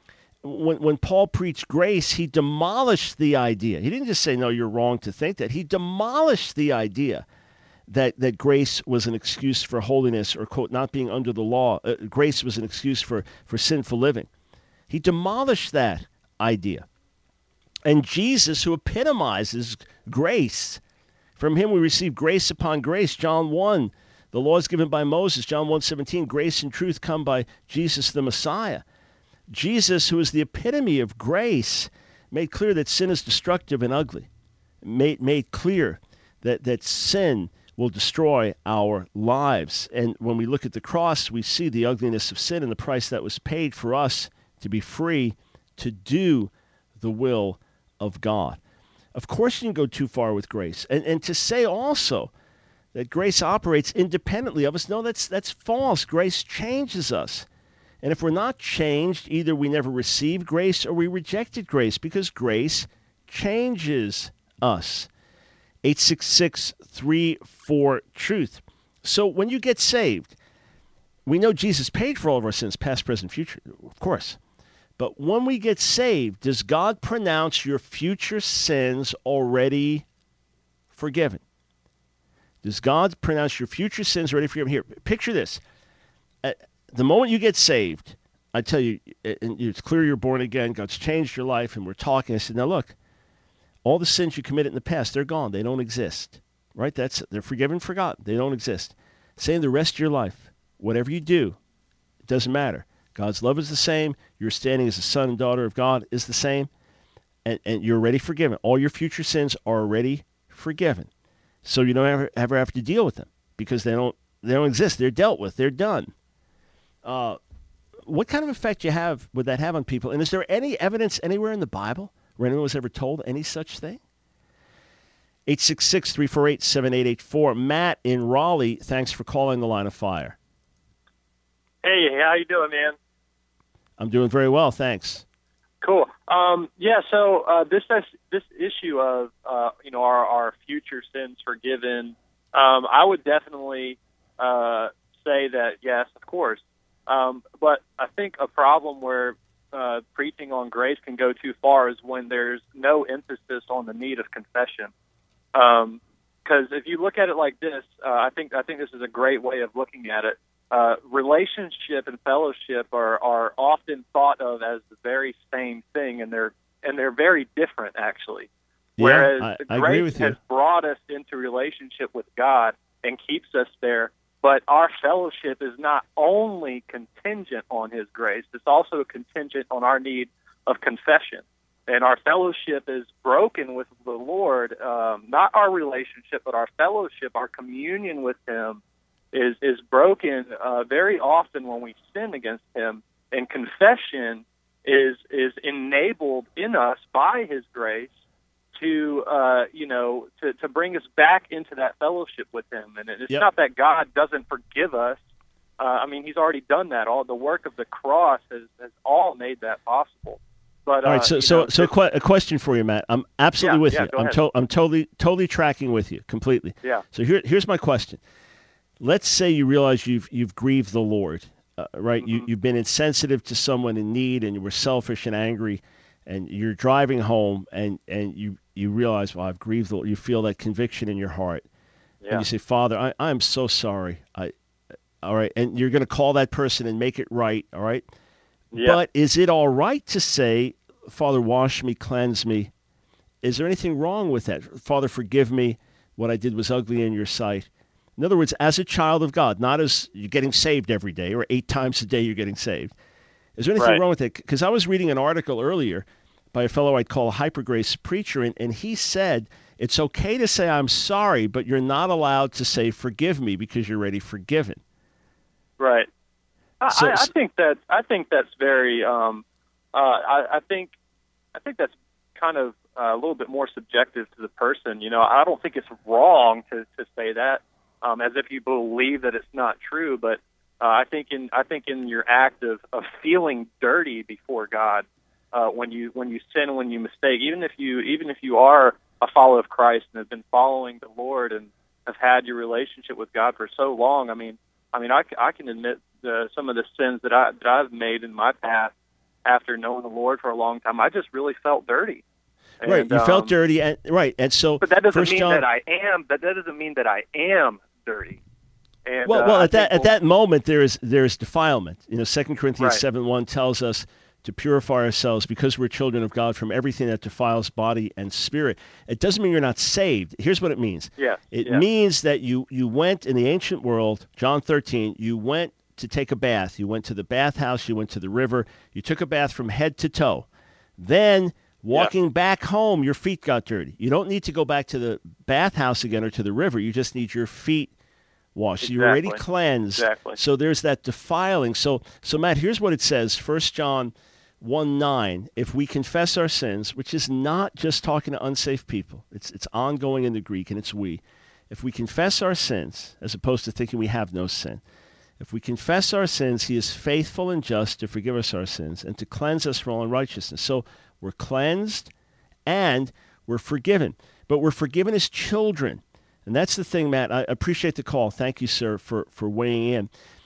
When Paul preached grace, he demolished the idea. He didn't just say, no, you're wrong to think that. He demolished the idea that grace was an excuse for holiness, or, quote, not being under the law. Grace was an excuse for sinful living. He demolished that idea. And Jesus, who epitomizes grace, from him we receive grace upon grace. John 1, the law is given by Moses. John 1:17, grace and truth come by Jesus the Messiah. Jesus, who is the epitome of grace, made clear that sin is destructive and ugly. Made clear that sin will destroy our lives. And when we look at the cross, we see the ugliness of sin and the price that was paid for us to be free to do the will of God. Of course you can go too far with grace. And to say also that grace operates independently of us, no, that's false. Grace changes us. And if we're not changed, either we never received grace or we rejected grace, because grace changes us. 866-34-TRUTH. So when you get saved, we know Jesus paid for all of our sins, past, present, future, of course. But when we get saved, does God pronounce your future sins already forgiven? Does God pronounce your future sins already forgiven? Here, picture this. The moment you get saved, I tell you, it's clear you're born again, God's changed your life, and we're talking. I said, now look, all the sins you committed in the past, they're gone. They don't exist, right? They're forgiven, forgotten. They don't exist. Saying the rest of your life, whatever you do, it doesn't matter. God's love is the same. Your standing as a son and daughter of God is the same, and you're already forgiven. All your future sins are already forgiven. So you don't ever have to deal with them, because they don't exist. They're dealt with. They're done. What kind of effect would that have on people? And is there any evidence anywhere in the Bible where anyone was ever told any such thing? 866-348-7884. Matt in Raleigh, thanks for calling the Line of Fire. Hey, how you doing, man? I'm doing very well, thanks. Cool. So this issue of our future sins forgiven, I would definitely say that yes, of course. But I think a problem where preaching on grace can go too far is when there's no emphasis on the need of confession. Because if you look at it like this, I think this is a great way of looking at it. Relationship and fellowship are often thought of as the very same thing, and they're very different actually. Yeah, Whereas I agree with grace you. has brought us into relationship with God and keeps us there, but our fellowship is not only contingent on His grace; it's also contingent on our need of confession. And our fellowship is broken with the Lord, not our relationship, but our fellowship, our communion with Him is broken very often when we sin against Him. And confession is enabled in us by His grace to bring us back into that fellowship with Him. And it's not that God doesn't forgive us. He's already done that. All the work of the cross has all made that possible. But, all right, so a question for you, Matt. I'm absolutely with you. I'm totally tracking with you completely. Yeah. So here's my question. Let's say you realize you've grieved the Lord, right? Mm-hmm. You've been insensitive to someone in need, and you were selfish and angry, and you're driving home, and you realize, well, I've grieved the Lord. You feel that conviction in your heart, and you say, Father, I'm so sorry. All right, and you're going to call that person and make it right. All right. Yeah. But is it all right to say, Father, wash me, cleanse me? Is there anything wrong with that? Father, forgive me. What I did was ugly in your sight. In other words, as a child of God, not as you're getting saved every day or 8 times a day you're getting saved. Is there anything wrong with it? Because I was reading an article earlier by a fellow I'd call a hypergrace preacher, and he said it's okay to say I'm sorry, but you're not allowed to say forgive me because you're already forgiven. Right. I think that's very. I think that's kind of a little bit more subjective to the person. I don't think it's wrong to say that as if you believe that it's not true. But I think in your act of feeling dirty before God when you sin, when you mistake, even if you are a follower of Christ and have been following the Lord and have had your relationship with God for so long. I can admit some of the sins that I've made in my past after knowing the Lord for a long time. I just really felt dirty. Right, you felt dirty, and so. But that doesn't mean that I am. But that doesn't mean that I am dirty. And, at that moment there's defilement. 2 Corinthians 7:1 tells us to purify ourselves because we're children of God from everything that defiles body and spirit. It doesn't mean you're not saved. Here's what it means. It means that you went in the ancient world, John 13, you went to take a bath. You went to the bathhouse, you went to the river, you took a bath from head to toe. Then, walking back home, your feet got dirty. You don't need to go back to the bathhouse again or to the river. You just need your feet washed. Exactly. You're already cleansed. Exactly. So there's that defiling. So Matt, here's what it says, 1 John 1:9, if we confess our sins, which is not just talking to unsafe people, it's ongoing in the Greek, and it's we. If we confess our sins, as opposed to thinking we have no sin, if we confess our sins, He is faithful and just to forgive us our sins and to cleanse us from all unrighteousness. So we're cleansed and we're forgiven. But we're forgiven as children. And that's the thing, Matt. I appreciate the call. Thank you, sir, for weighing in.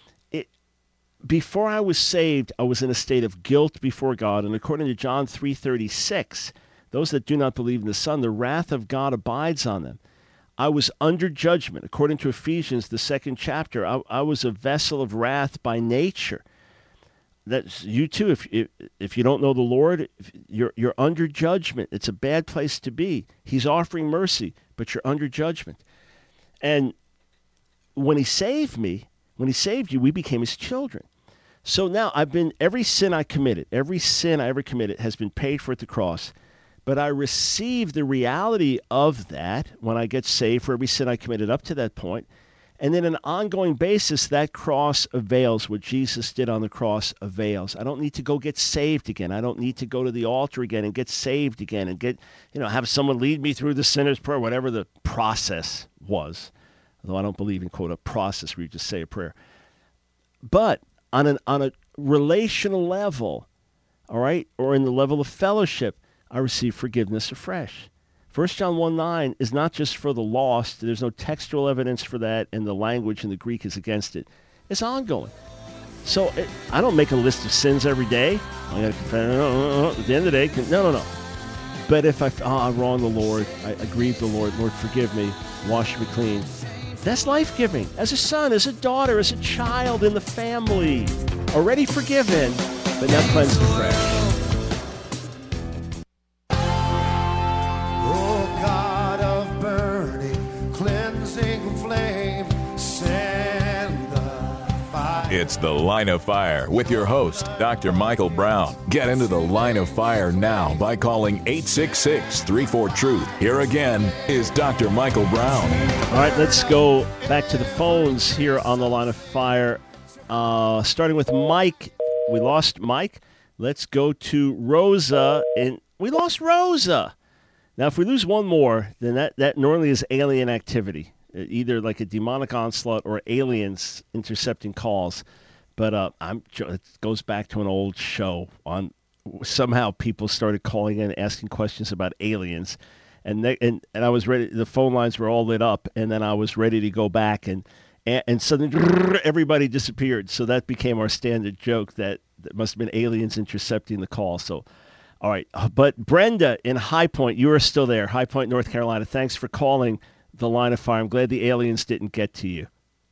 Before I was saved, I was in a state of guilt before God. And according to John 3:36, those that do not believe in the Son, the wrath of God abides on them. I was under judgment. According to Ephesians, the 2nd chapter, I was a vessel of wrath by nature. That's you too. If you don't know the Lord, you're under judgment. It's a bad place to be. He's offering mercy, but you're under judgment. And when He saved me, when He saved you, we became His children. So now every sin I ever committed has been paid for at the cross. But I receive the reality of that when I get saved for every sin I committed up to that point. And then on an ongoing basis, that cross avails. What Jesus did on the cross avails. I don't need to go get saved again. I don't need to go to the altar again and get saved again and have someone lead me through the sinner's prayer, whatever the process was. Although I don't believe in, quote, a process where you just say a prayer. But on a relational level, all right, or in the level of fellowship, I receive forgiveness afresh. 1 John 1:9 is not just for the lost. There's no textual evidence for that, and the language in the Greek is against it. It's ongoing. So I don't make a list of sins every day. I got to confess, at the end of the day, no. But if I wronged the Lord, I grieved the Lord, Lord, forgive me, wash me clean. That's life-giving. As a son, as a daughter, as a child in the family. Already forgiven, but now cleansed afresh. Oh, God of burning, cleansing flame, send the fire. It's The Line of Fire with your host, Dr. Michael Brown. Get into The Line of Fire now by calling 866-34-TRUTH. Here again is Dr. Michael Brown. All right, let's go back to the phones here on The Line of Fire. Starting with Mike. We lost Mike. Let's go to Rosa. And we lost Rosa. Now, if we lose one more, then that normally is alien activity, either like a demonic onslaught or aliens intercepting calls. But it goes back to an old show. Somehow people started calling in asking questions about aliens. And I was ready. The phone lines were all lit up, and then I was ready to go back, and suddenly everybody disappeared. So that became our standard joke that must have been aliens intercepting the call. So, all right. But Brenda in High Point, you are still there, High Point, North Carolina. Thanks for calling The Line of Fire. I'm glad the aliens didn't get to you.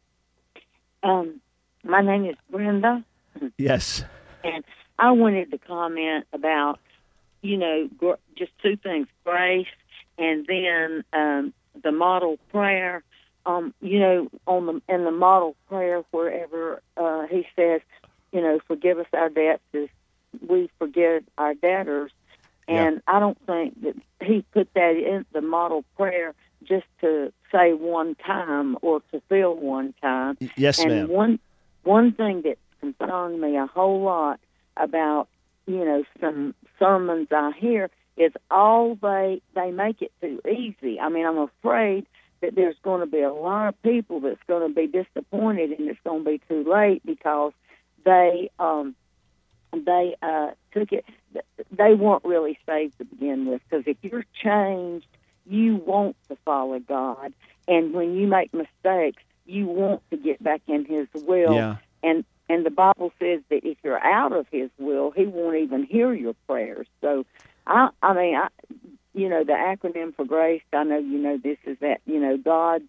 My name is Brenda. Yes. And I wanted to comment about, just two things, grace and then the model prayer. In the model prayer, wherever he says, forgive us our debts as we forgive our debtors. And I don't think that he put that in the model prayer just to say one time or to feel one time. Yes, and ma'am. One thing that concerned me a whole lot about, some sermons I hear is they make it too easy. I mean, I'm afraid that there's going to be a lot of people that's going to be disappointed and it's going to be too late because they took it. They weren't really saved to begin with. Because if you're changed, you want to follow God, and when you make mistakes, you want to get back in His will. Yeah. And the Bible says that if you're out of His will, He won't even hear your prayers. So, the acronym for grace, I know this is that, God's,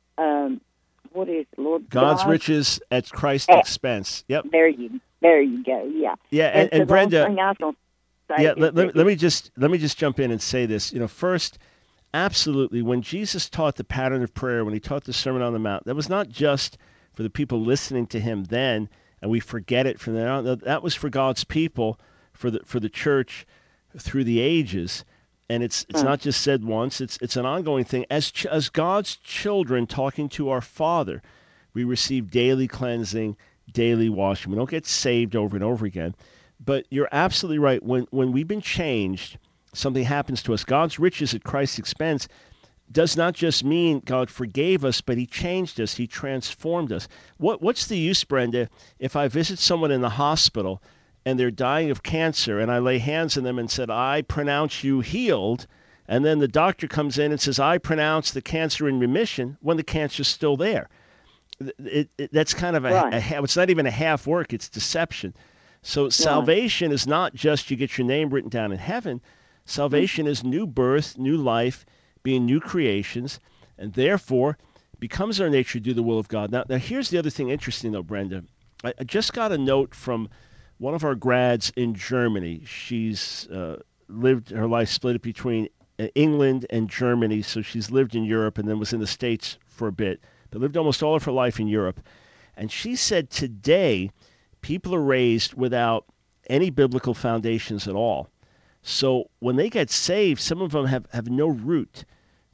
what is it, Lord? God's riches at Christ's expense. Yep. There you go, yeah. Yeah, and so Brenda, thing I was gonna say yeah, let me just jump in and say this. First, absolutely, when Jesus taught the pattern of prayer, when He taught the Sermon on the Mount, that was not just for the people listening to Him then, and we forget it from there on. That was for God's people, for the church through the ages. And it's not just said once, it's an ongoing thing. As God's children talking to our Father, we receive daily cleansing, daily washing. We don't get saved over and over again. But you're absolutely right. When we've been changed, something happens to us. God's riches at Christ's expense does not just mean God forgave us, but He changed us. He transformed us. What's the use, Brenda, if I visit someone in the hospital and they're dying of cancer, and I lay hands on them and said, I pronounce you healed, and then the doctor comes in and says, I pronounce the cancer in remission, when the cancer's still there. That's kind of it's not even a half work, it's deception. So salvation is not just you get your name written down in heaven. Salvation is new birth, new life, being new creations, and therefore becomes our nature to do the will of God. Now here's the other thing interesting, though, Brenda. I just got a note from one of our grads in Germany. She's lived her life split between England and Germany, so she's lived in Europe and then was in the States for a bit, but lived almost all of her life in Europe. And she said today people are raised without any biblical foundations at all. So when they get saved, some of them have no root.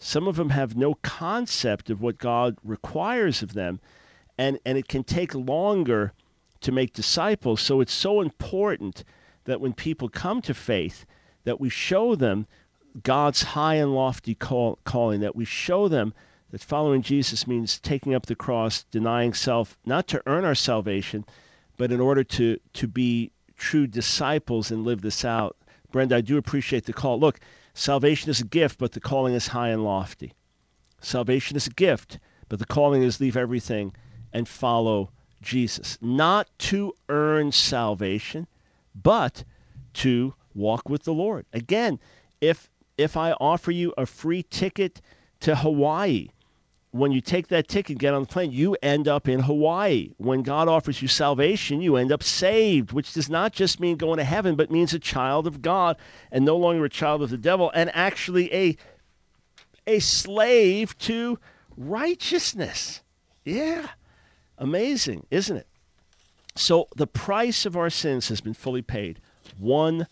Some of them have no concept of what God requires of them, and it can take longer to make disciples. So it's so important that when people come to faith, that we show them God's high and lofty calling, that we show them that following Jesus means taking up the cross, denying self, not to earn our salvation, but in order to be true disciples and live this out. Brenda, I do appreciate the call. Look, salvation is a gift, but the calling is high and lofty. Salvation is a gift, but the calling is leave everything and follow Jesus. Not to earn salvation, but to walk with the Lord. Again, if I offer you a free ticket to Hawaii, when you take that ticket, get on the plane, you end up in Hawaii. When God offers you salvation, you end up saved, which does not just mean going to heaven, but means a child of God and no longer a child of the devil, and actually a slave to righteousness. Yeah, amazing, isn't it? So the price of our sins has been fully paid, 100%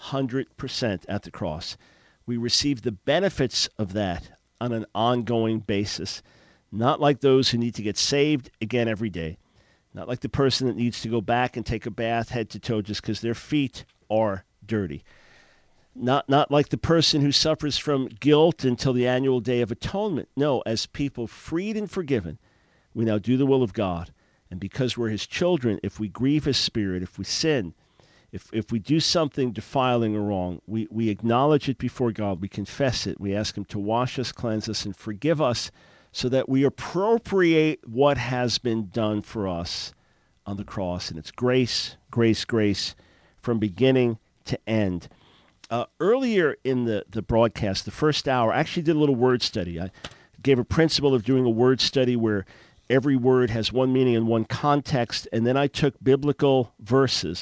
at the cross. We receive the benefits of that on an ongoing basis, not like those who need to get saved again every day, not like the person that needs to go back and take a bath head to toe just because their feet are dirty, not like the person who suffers from guilt until the annual Day of Atonement. No, as people freed and forgiven, we now do the will of God. And because we're his children, if we grieve his spirit, if we sin, if we do something defiling or wrong, we acknowledge it before God, we confess it, we ask him to wash us, cleanse us, and forgive us so that we appropriate what has been done for us on the cross. And it's grace, grace, grace from beginning to end. Earlier in the broadcast, the first hour, I actually did a little word study. I gave a principle of doing a word study where every word has one meaning and one context, and then I took biblical verses.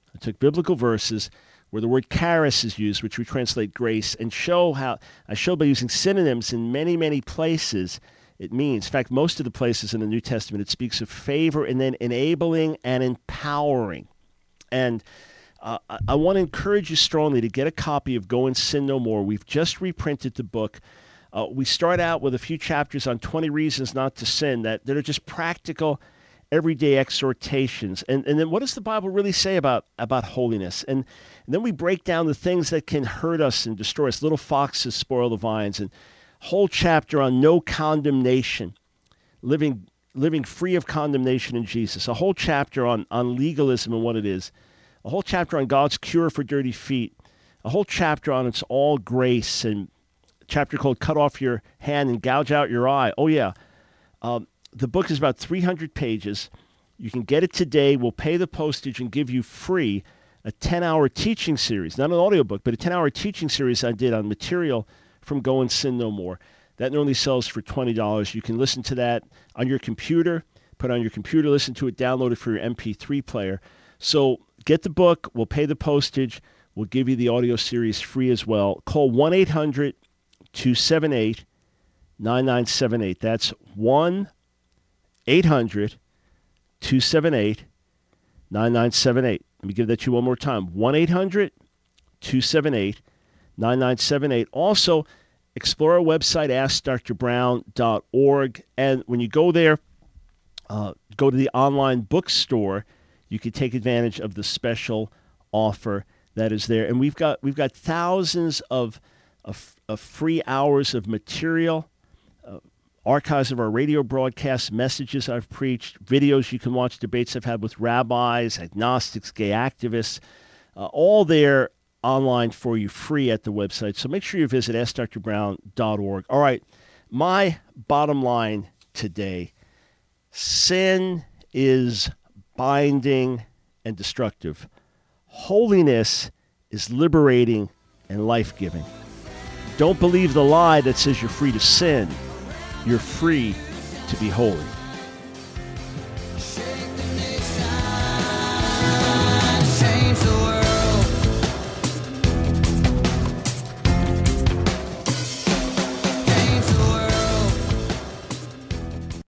Where the word charis is used, which we translate grace, and I show by using synonyms in many, many places it means. In fact, most of the places in the New Testament, it speaks of favor and then enabling and empowering. And I want to encourage you strongly to get a copy of Go and Sin No More. We've just reprinted the book. We start out with a few chapters on 20 reasons not to sin that are just practical, everyday exhortations. And then what does the Bible really say about holiness? And then we break down the things that can hurt us and destroy us. Little foxes spoil the vines. And whole chapter on no condemnation, living free of condemnation in Jesus. A whole chapter on legalism and what it is. A whole chapter on God's cure for dirty feet. A whole chapter on it's all grace. And a chapter called Cut Off Your Hand and Gouge Out Your Eye. Oh, yeah. The book is about 300 pages. You can get it today. We'll pay the postage and give you free a 10-hour teaching series, not an audiobook, but a 10-hour teaching series I did on material from Go and Sin No More. That normally sells for $20. You can listen to that on your computer, put it on your computer, listen to it, download it for your MP3 player. So get the book. We'll pay the postage. We'll give you the audio series free as well. Call 1-800-278-9978. That's 1-800-278-9978. Let me give that to you one more time. 1-800-278-9978. Also, explore our website, AskDrBrown.org. And when you go there, go to the online bookstore. You can take advantage of the special offer that is there. And we've got thousands of free hours of material, archives of our radio broadcasts, messages I've preached, videos you can watch, debates I've had with rabbis, agnostics, gay activists, all there online for you free at the website. So make sure you visit AskDrBrown.org. All right, my bottom line today, sin is binding and destructive. Holiness is liberating and life-giving. Don't believe the lie that says you're free to sin. You're free to be holy.